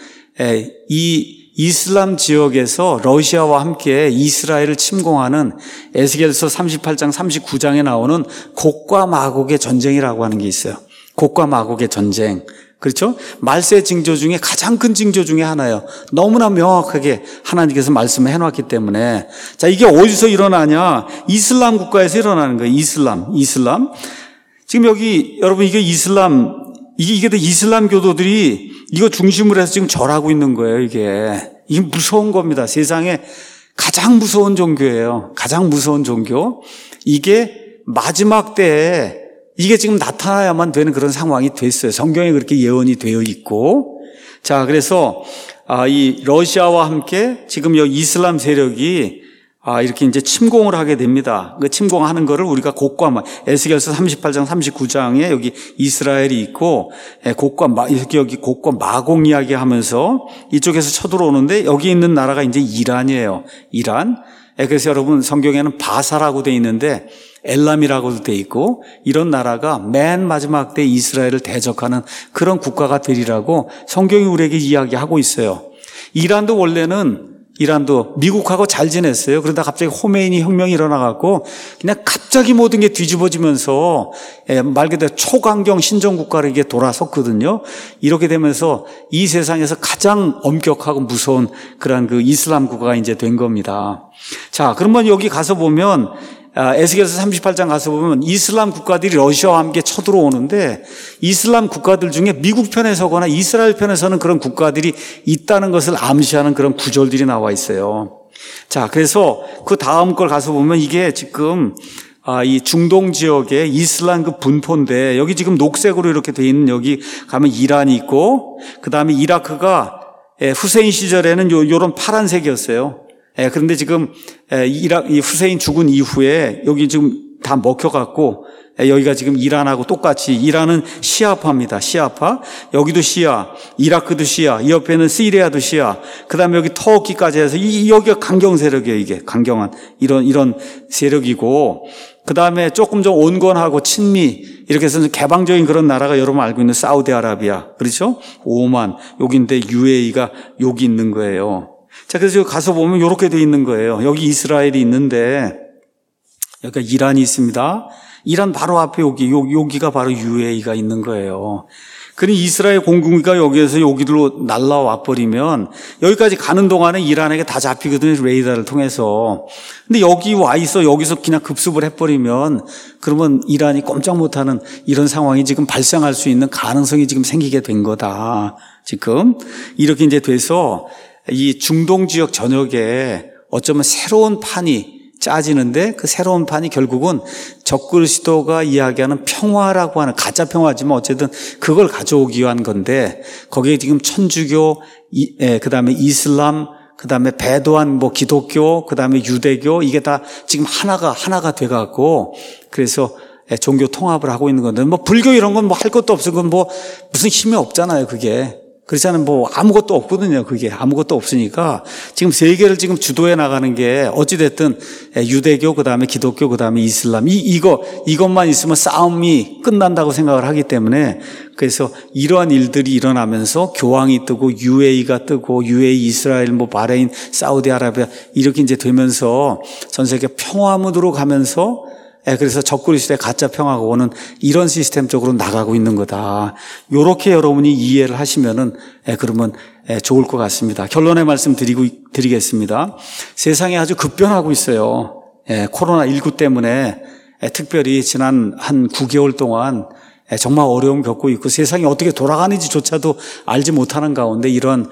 이 이슬람 지역에서 러시아와 함께 이스라엘을 침공하는 에스겔서 38장 39장에 나오는 곡과 마곡의 전쟁이라고 하는 게 있어요. 곡과 마곡의 전쟁. 그렇죠? 말세 징조 중에 가장 큰 징조 중에 하나예요. 너무나 명확하게 하나님께서 말씀을 해놨기 때문에. 자, 이게 어디서 일어나냐? 이슬람 국가에서 일어나는 거예요. 이슬람. 지금 여기 여러분 이게 이게 이슬람 교도들이 이거 중심으로 해서 지금 절하고 있는 거예요. 이게 무서운 겁니다. 세상에 가장 무서운 종교예요. 가장 무서운 종교. 이게 마지막 때에 이게 지금 나타나야만 되는 그런 상황이 됐어요. 성경에 그렇게 예언이 되어 있고. 자, 그래서 이 러시아와 함께 지금 이 이슬람 세력이 이렇게 이제 침공을 하게 됩니다. 그 침공하는 거를 우리가 에스겔서 38장 39장에 여기 이스라엘이 있고 여기 곡과 마곡 이야기하면서 이쪽에서 쳐들어오는데 여기 있는 나라가 이제 이란이에요. 이란. 그래서 여러분 성경에는 바사라고 돼 있는데 엘람이라고도 돼 있고 이런 나라가 맨 마지막 때 이스라엘을 대적하는 그런 국가가 되리라고 성경이 우리에게 이야기하고 있어요. 이란도 미국하고 잘 지냈어요. 그러다 갑자기 호메이니 혁명이 일어나갖고 그냥 갑자기 모든 게 뒤집어지면서 말 그대로 초강경 신정국가로 이게 돌아섰거든요. 이렇게 되면서 이 세상에서 가장 엄격하고 무서운 그런 그 이슬람 국가가 이제 된 겁니다. 자, 그러면 여기 가서 보면 에스겔서 38장 가서 보면 이슬람 국가들이 러시아와 함께 쳐들어오는데 이슬람 국가들 중에 미국 편에 서거나 이스라엘 편에 서는 그런 국가들이 있다는 것을 암시하는 그런 구절들이 나와 있어요. 자, 그래서 그 다음 걸 가서 보면 이게 지금 이 중동 지역의 이슬람 그 분포인데 여기 지금 녹색으로 이렇게 돼 있는 여기 가면 이란이 있고 그 다음에 이라크가 후세인 시절에는 요런 파란색이었어요. 그런데 지금 이 후세인 죽은 이후에 여기 지금 다 먹혀갖고 여기가 지금 이란하고 똑같이 이란은 시아파입니다. 시아파. 여기도 시아, 이라크도 시아, 이 옆에는 시리아도 시아. 그다음에 여기 터키까지 해서 여기가 강경 세력이에요. 이게 강경한 이런 세력이고 그다음에 조금 좀 온건하고 친미 이렇게 해서 개방적인 그런 나라가 여러분 알고 있는 사우디아라비아 그렇죠? 오만 여기인데 UAE가 여기 있는 거예요. 자, 그래서 여기 가서 보면 이렇게 돼 있는 거예요. 여기 이스라엘이 있는데, 여기가 이란이 있습니다. 이란 바로 앞에 여기가 바로 UAE가 있는 거예요. 그러니 이스라엘 공군기가 여기에서 여기로 날라와 버리면 여기까지 가는 동안에 이란에게 다 잡히거든요. 레이더를 통해서. 근데 여기 와 있어. 여기서 그냥 급습을 해버리면 그러면 이란이 꼼짝 못하는 이런 상황이 지금 발생할 수 있는 가능성이 지금 생기게 된 거다. 지금. 이렇게 이제 돼서 이 중동 지역 전역에 어쩌면 새로운 판이 짜지는데 그 새로운 판이 결국은 적그리스도가 이야기하는 평화라고 하는 가짜 평화지만 어쨌든 그걸 가져오기 위한 건데 거기에 지금 천주교, 그다음에 이슬람, 그다음에 배도한 기독교, 그다음에 유대교 이게 다 지금 하나가 돼갖고 그래서 종교 통합을 하고 있는 건데 불교 이런 건 할 것도 없어. 그건 무슨 힘이 없잖아요. 그게. 그렇잖아요. 아무것도 없거든요. 그게 아무것도 없으니까 지금 세계를 지금 주도해 나가는 게 어찌됐든 유대교, 그 다음에 기독교, 그 다음에 이슬람 이것만 있으면 싸움이 끝난다고 생각을 하기 때문에 그래서 이러한 일들이 일어나면서 교황이 뜨고 UAE가 뜨고 UAE, 이스라엘, 바레인, 사우디아라비아 이렇게 이제 되면서 전 세계 평화 무드로 가면서 그래서 적그리스도의 가짜 평화가 오는 이런 시스템 쪽으로 나가고 있는 거다. 요렇게 여러분이 이해를 하시면은 그러면 좋을 것 같습니다. 결론의 말씀 드리겠습니다. 세상이 아주 급변하고 있어요. 코로나19 때문에 특별히 지난 한 9개월 동안 정말 어려움 겪고 있고 세상이 어떻게 돌아가는지조차도 알지 못하는 가운데 이런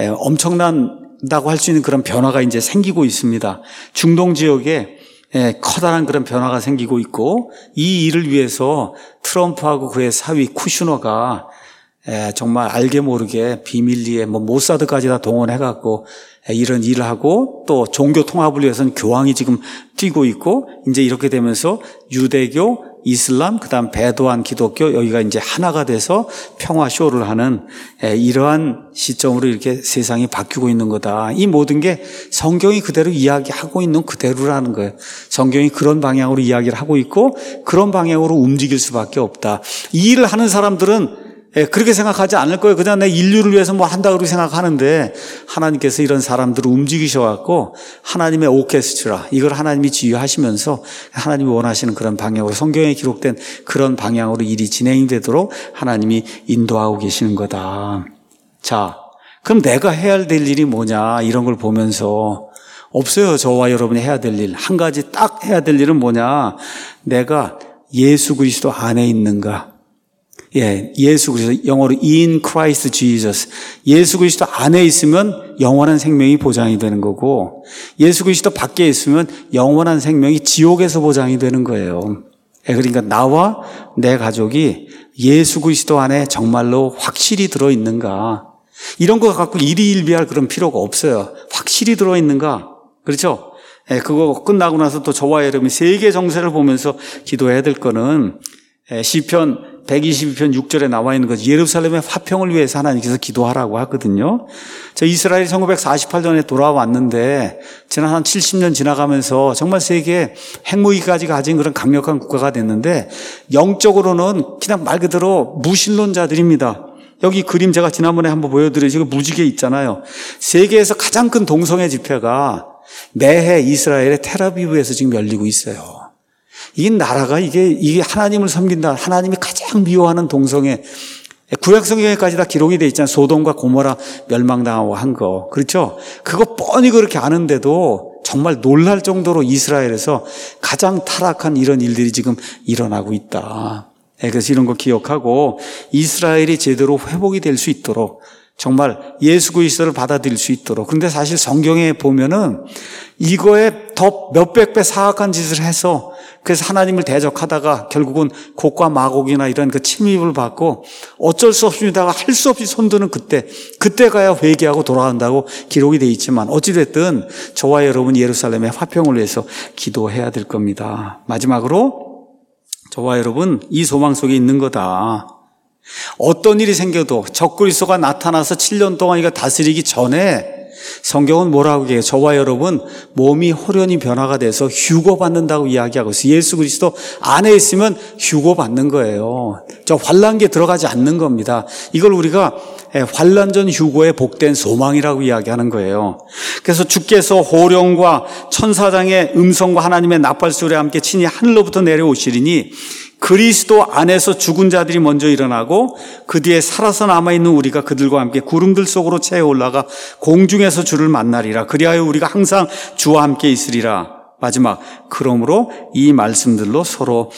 엄청난다고 할 수 있는 그런 변화가 이제 생기고 있습니다. 중동 지역에 커다란 그런 변화가 생기고 있고 이 일을 위해서 트럼프하고 그의 사위 쿠슈너가 정말 알게 모르게 비밀리에 모사드까지 다 동원해갖고 이런 일을 하고 또 종교 통합을 위해서는 교황이 지금 뛰고 있고 이제 이렇게 되면서 유대교, 이슬람, 그다음 배도한 기독교 여기가 이제 하나가 돼서 평화 쇼를 하는 이러한 시점으로 이렇게 세상이 바뀌고 있는 거다. 이 모든 게 성경이 그대로 이야기하고 있는 그대로라는 거예요. 성경이 그런 방향으로 이야기를 하고 있고 그런 방향으로 움직일 수밖에 없다. 이 일을 하는 사람들은 그렇게 생각하지 않을 거예요. 그냥 내 인류를 위해서 뭐 한다고 생각하는데 하나님께서 이런 사람들을 움직이셔갖고 하나님의 오케스트라, 이걸 하나님이 지휘하시면서 하나님이 원하시는 그런 방향으로, 성경에 기록된 그런 방향으로 일이 진행이 되도록 하나님이 인도하고 계시는 거다. 자, 그럼 내가 해야 될 일이 뭐냐, 이런 걸 보면서 없어요. 저와 여러분이 해야 될 일. 한 가지 딱 해야 될 일은 뭐냐, 내가 예수 그리스도 안에 있는가. 예수 그리스도, 영어로 in Christ Jesus. 예수 그리스도 안에 있으면 영원한 생명이 보장이 되는 거고, 예수 그리스도 밖에 있으면 영원한 생명이 지옥에서 보장이 되는 거예요. 그러니까 나와 내 가족이 예수 그리스도 안에 정말로 확실히 들어있는가. 이런 거 갖고 일희일비할 그런 필요가 없어요. 확실히 들어있는가. 그렇죠? 그거 끝나고 나서 또 저와 여러분이 세계 정세를 보면서 기도해야 될 거는 시편 122편 6절에 나와 있는 거죠. 예루살렘의 화평을 위해서 하나님께서 기도하라고 하거든요. 저 이스라엘이 1948년에 돌아왔는데 지난 한 70년 지나가면서 정말 세계 핵무기까지 가진 그런 강력한 국가가 됐는데 영적으로는 그냥 말 그대로 무신론자들입니다. 여기 그림 제가 지난번에 한번 보여드려요. 무지개 있잖아요. 세계에서 가장 큰 동성애 집회가 매해 이스라엘의 텔아비브에서 지금 열리고 있어요. 이 나라가 이게 하나님을 섬긴다, 하나님이 가장 미워하는 동성애, 구약 성경에까지 다 기록이 돼 있잖아요. 소돔과 고모라 멸망당하고 한 거. 그렇죠? 그거 뻔히 그렇게 아는데도 정말 놀랄 정도로 이스라엘에서 가장 타락한 이런 일들이 지금 일어나고 있다. 그래서 이런 거 기억하고 이스라엘이 제대로 회복이 될 수 있도록, 정말 예수 그리스도를 받아들일 수 있도록. 그런데 사실 성경에 보면은 이거에 더 몇백 배 사악한 짓을 해서, 그래서 하나님을 대적하다가 결국은 곡과 마곡이나 이런 그 침입을 받고 어쩔 수 없습니다가 할 수 없이 손드는 그때 가야 회개하고 돌아간다고 기록이 되어 있지만, 어찌됐든 저와 여러분 예루살렘의 화평을 위해서 기도해야 될 겁니다. 마지막으로 저와 여러분 이 소망 속에 있는 거다. 어떤 일이 생겨도 적그리스도가 나타나서 7년 동안 이거 다스리기 전에 성경은 뭐라고 해요? 저와 여러분 몸이 호련히 변화가 돼서 휴거받는다고 이야기하고 있어요. 예수 그리스도 안에 있으면 휴거받는 거예요. 저 환난기에 들어가지 않는 겁니다. 이걸 우리가 환난 전 휴거의 복된 소망이라고 이야기하는 거예요. 그래서 주께서 호령과 천사장의 음성과 하나님의 나팔 소리와 함께 친히 하늘로부터 내려오시리니 그리스도 안에서 죽은 자들이 먼저 일어나고 그 뒤에 살아서 남아있는 우리가 그들과 함께 구름들 속으로 채워 올라가 공중에서 주를 만나리라. 그리하여 우리가 항상 주와 함께 있으리라. 마지막, 그러므로 이 말씀들로 서로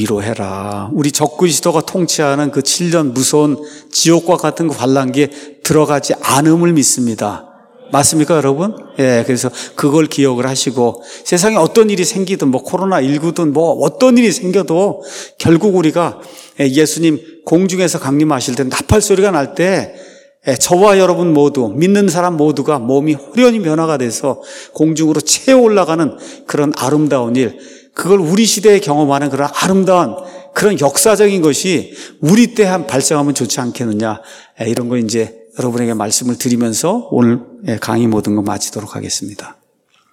위로해라. 우리 적그리스도가 통치하는 그 7년 무서운 지옥과 같은 그 환난기에 들어가지 않음을 믿습니다. 맞습니까, 여러분? 그래서 그걸 기억을 하시고, 세상에 어떤 일이 생기든, 코로나19든 어떤 일이 생겨도 결국 우리가 예수님 공중에서 강림하실 때 나팔 소리가 날 때 저와 여러분 모두, 믿는 사람 모두가 몸이 호련히 변화가 돼서 공중으로 채워 올라가는 그런 아름다운 일, 그걸 우리 시대에 경험하는 그런 아름다운 그런 역사적인 것이 우리 때 발생하면 좋지 않겠느냐, 이런 거 이제 여러분에게 말씀을 드리면서 오늘 강의 모든 거 마치도록 하겠습니다.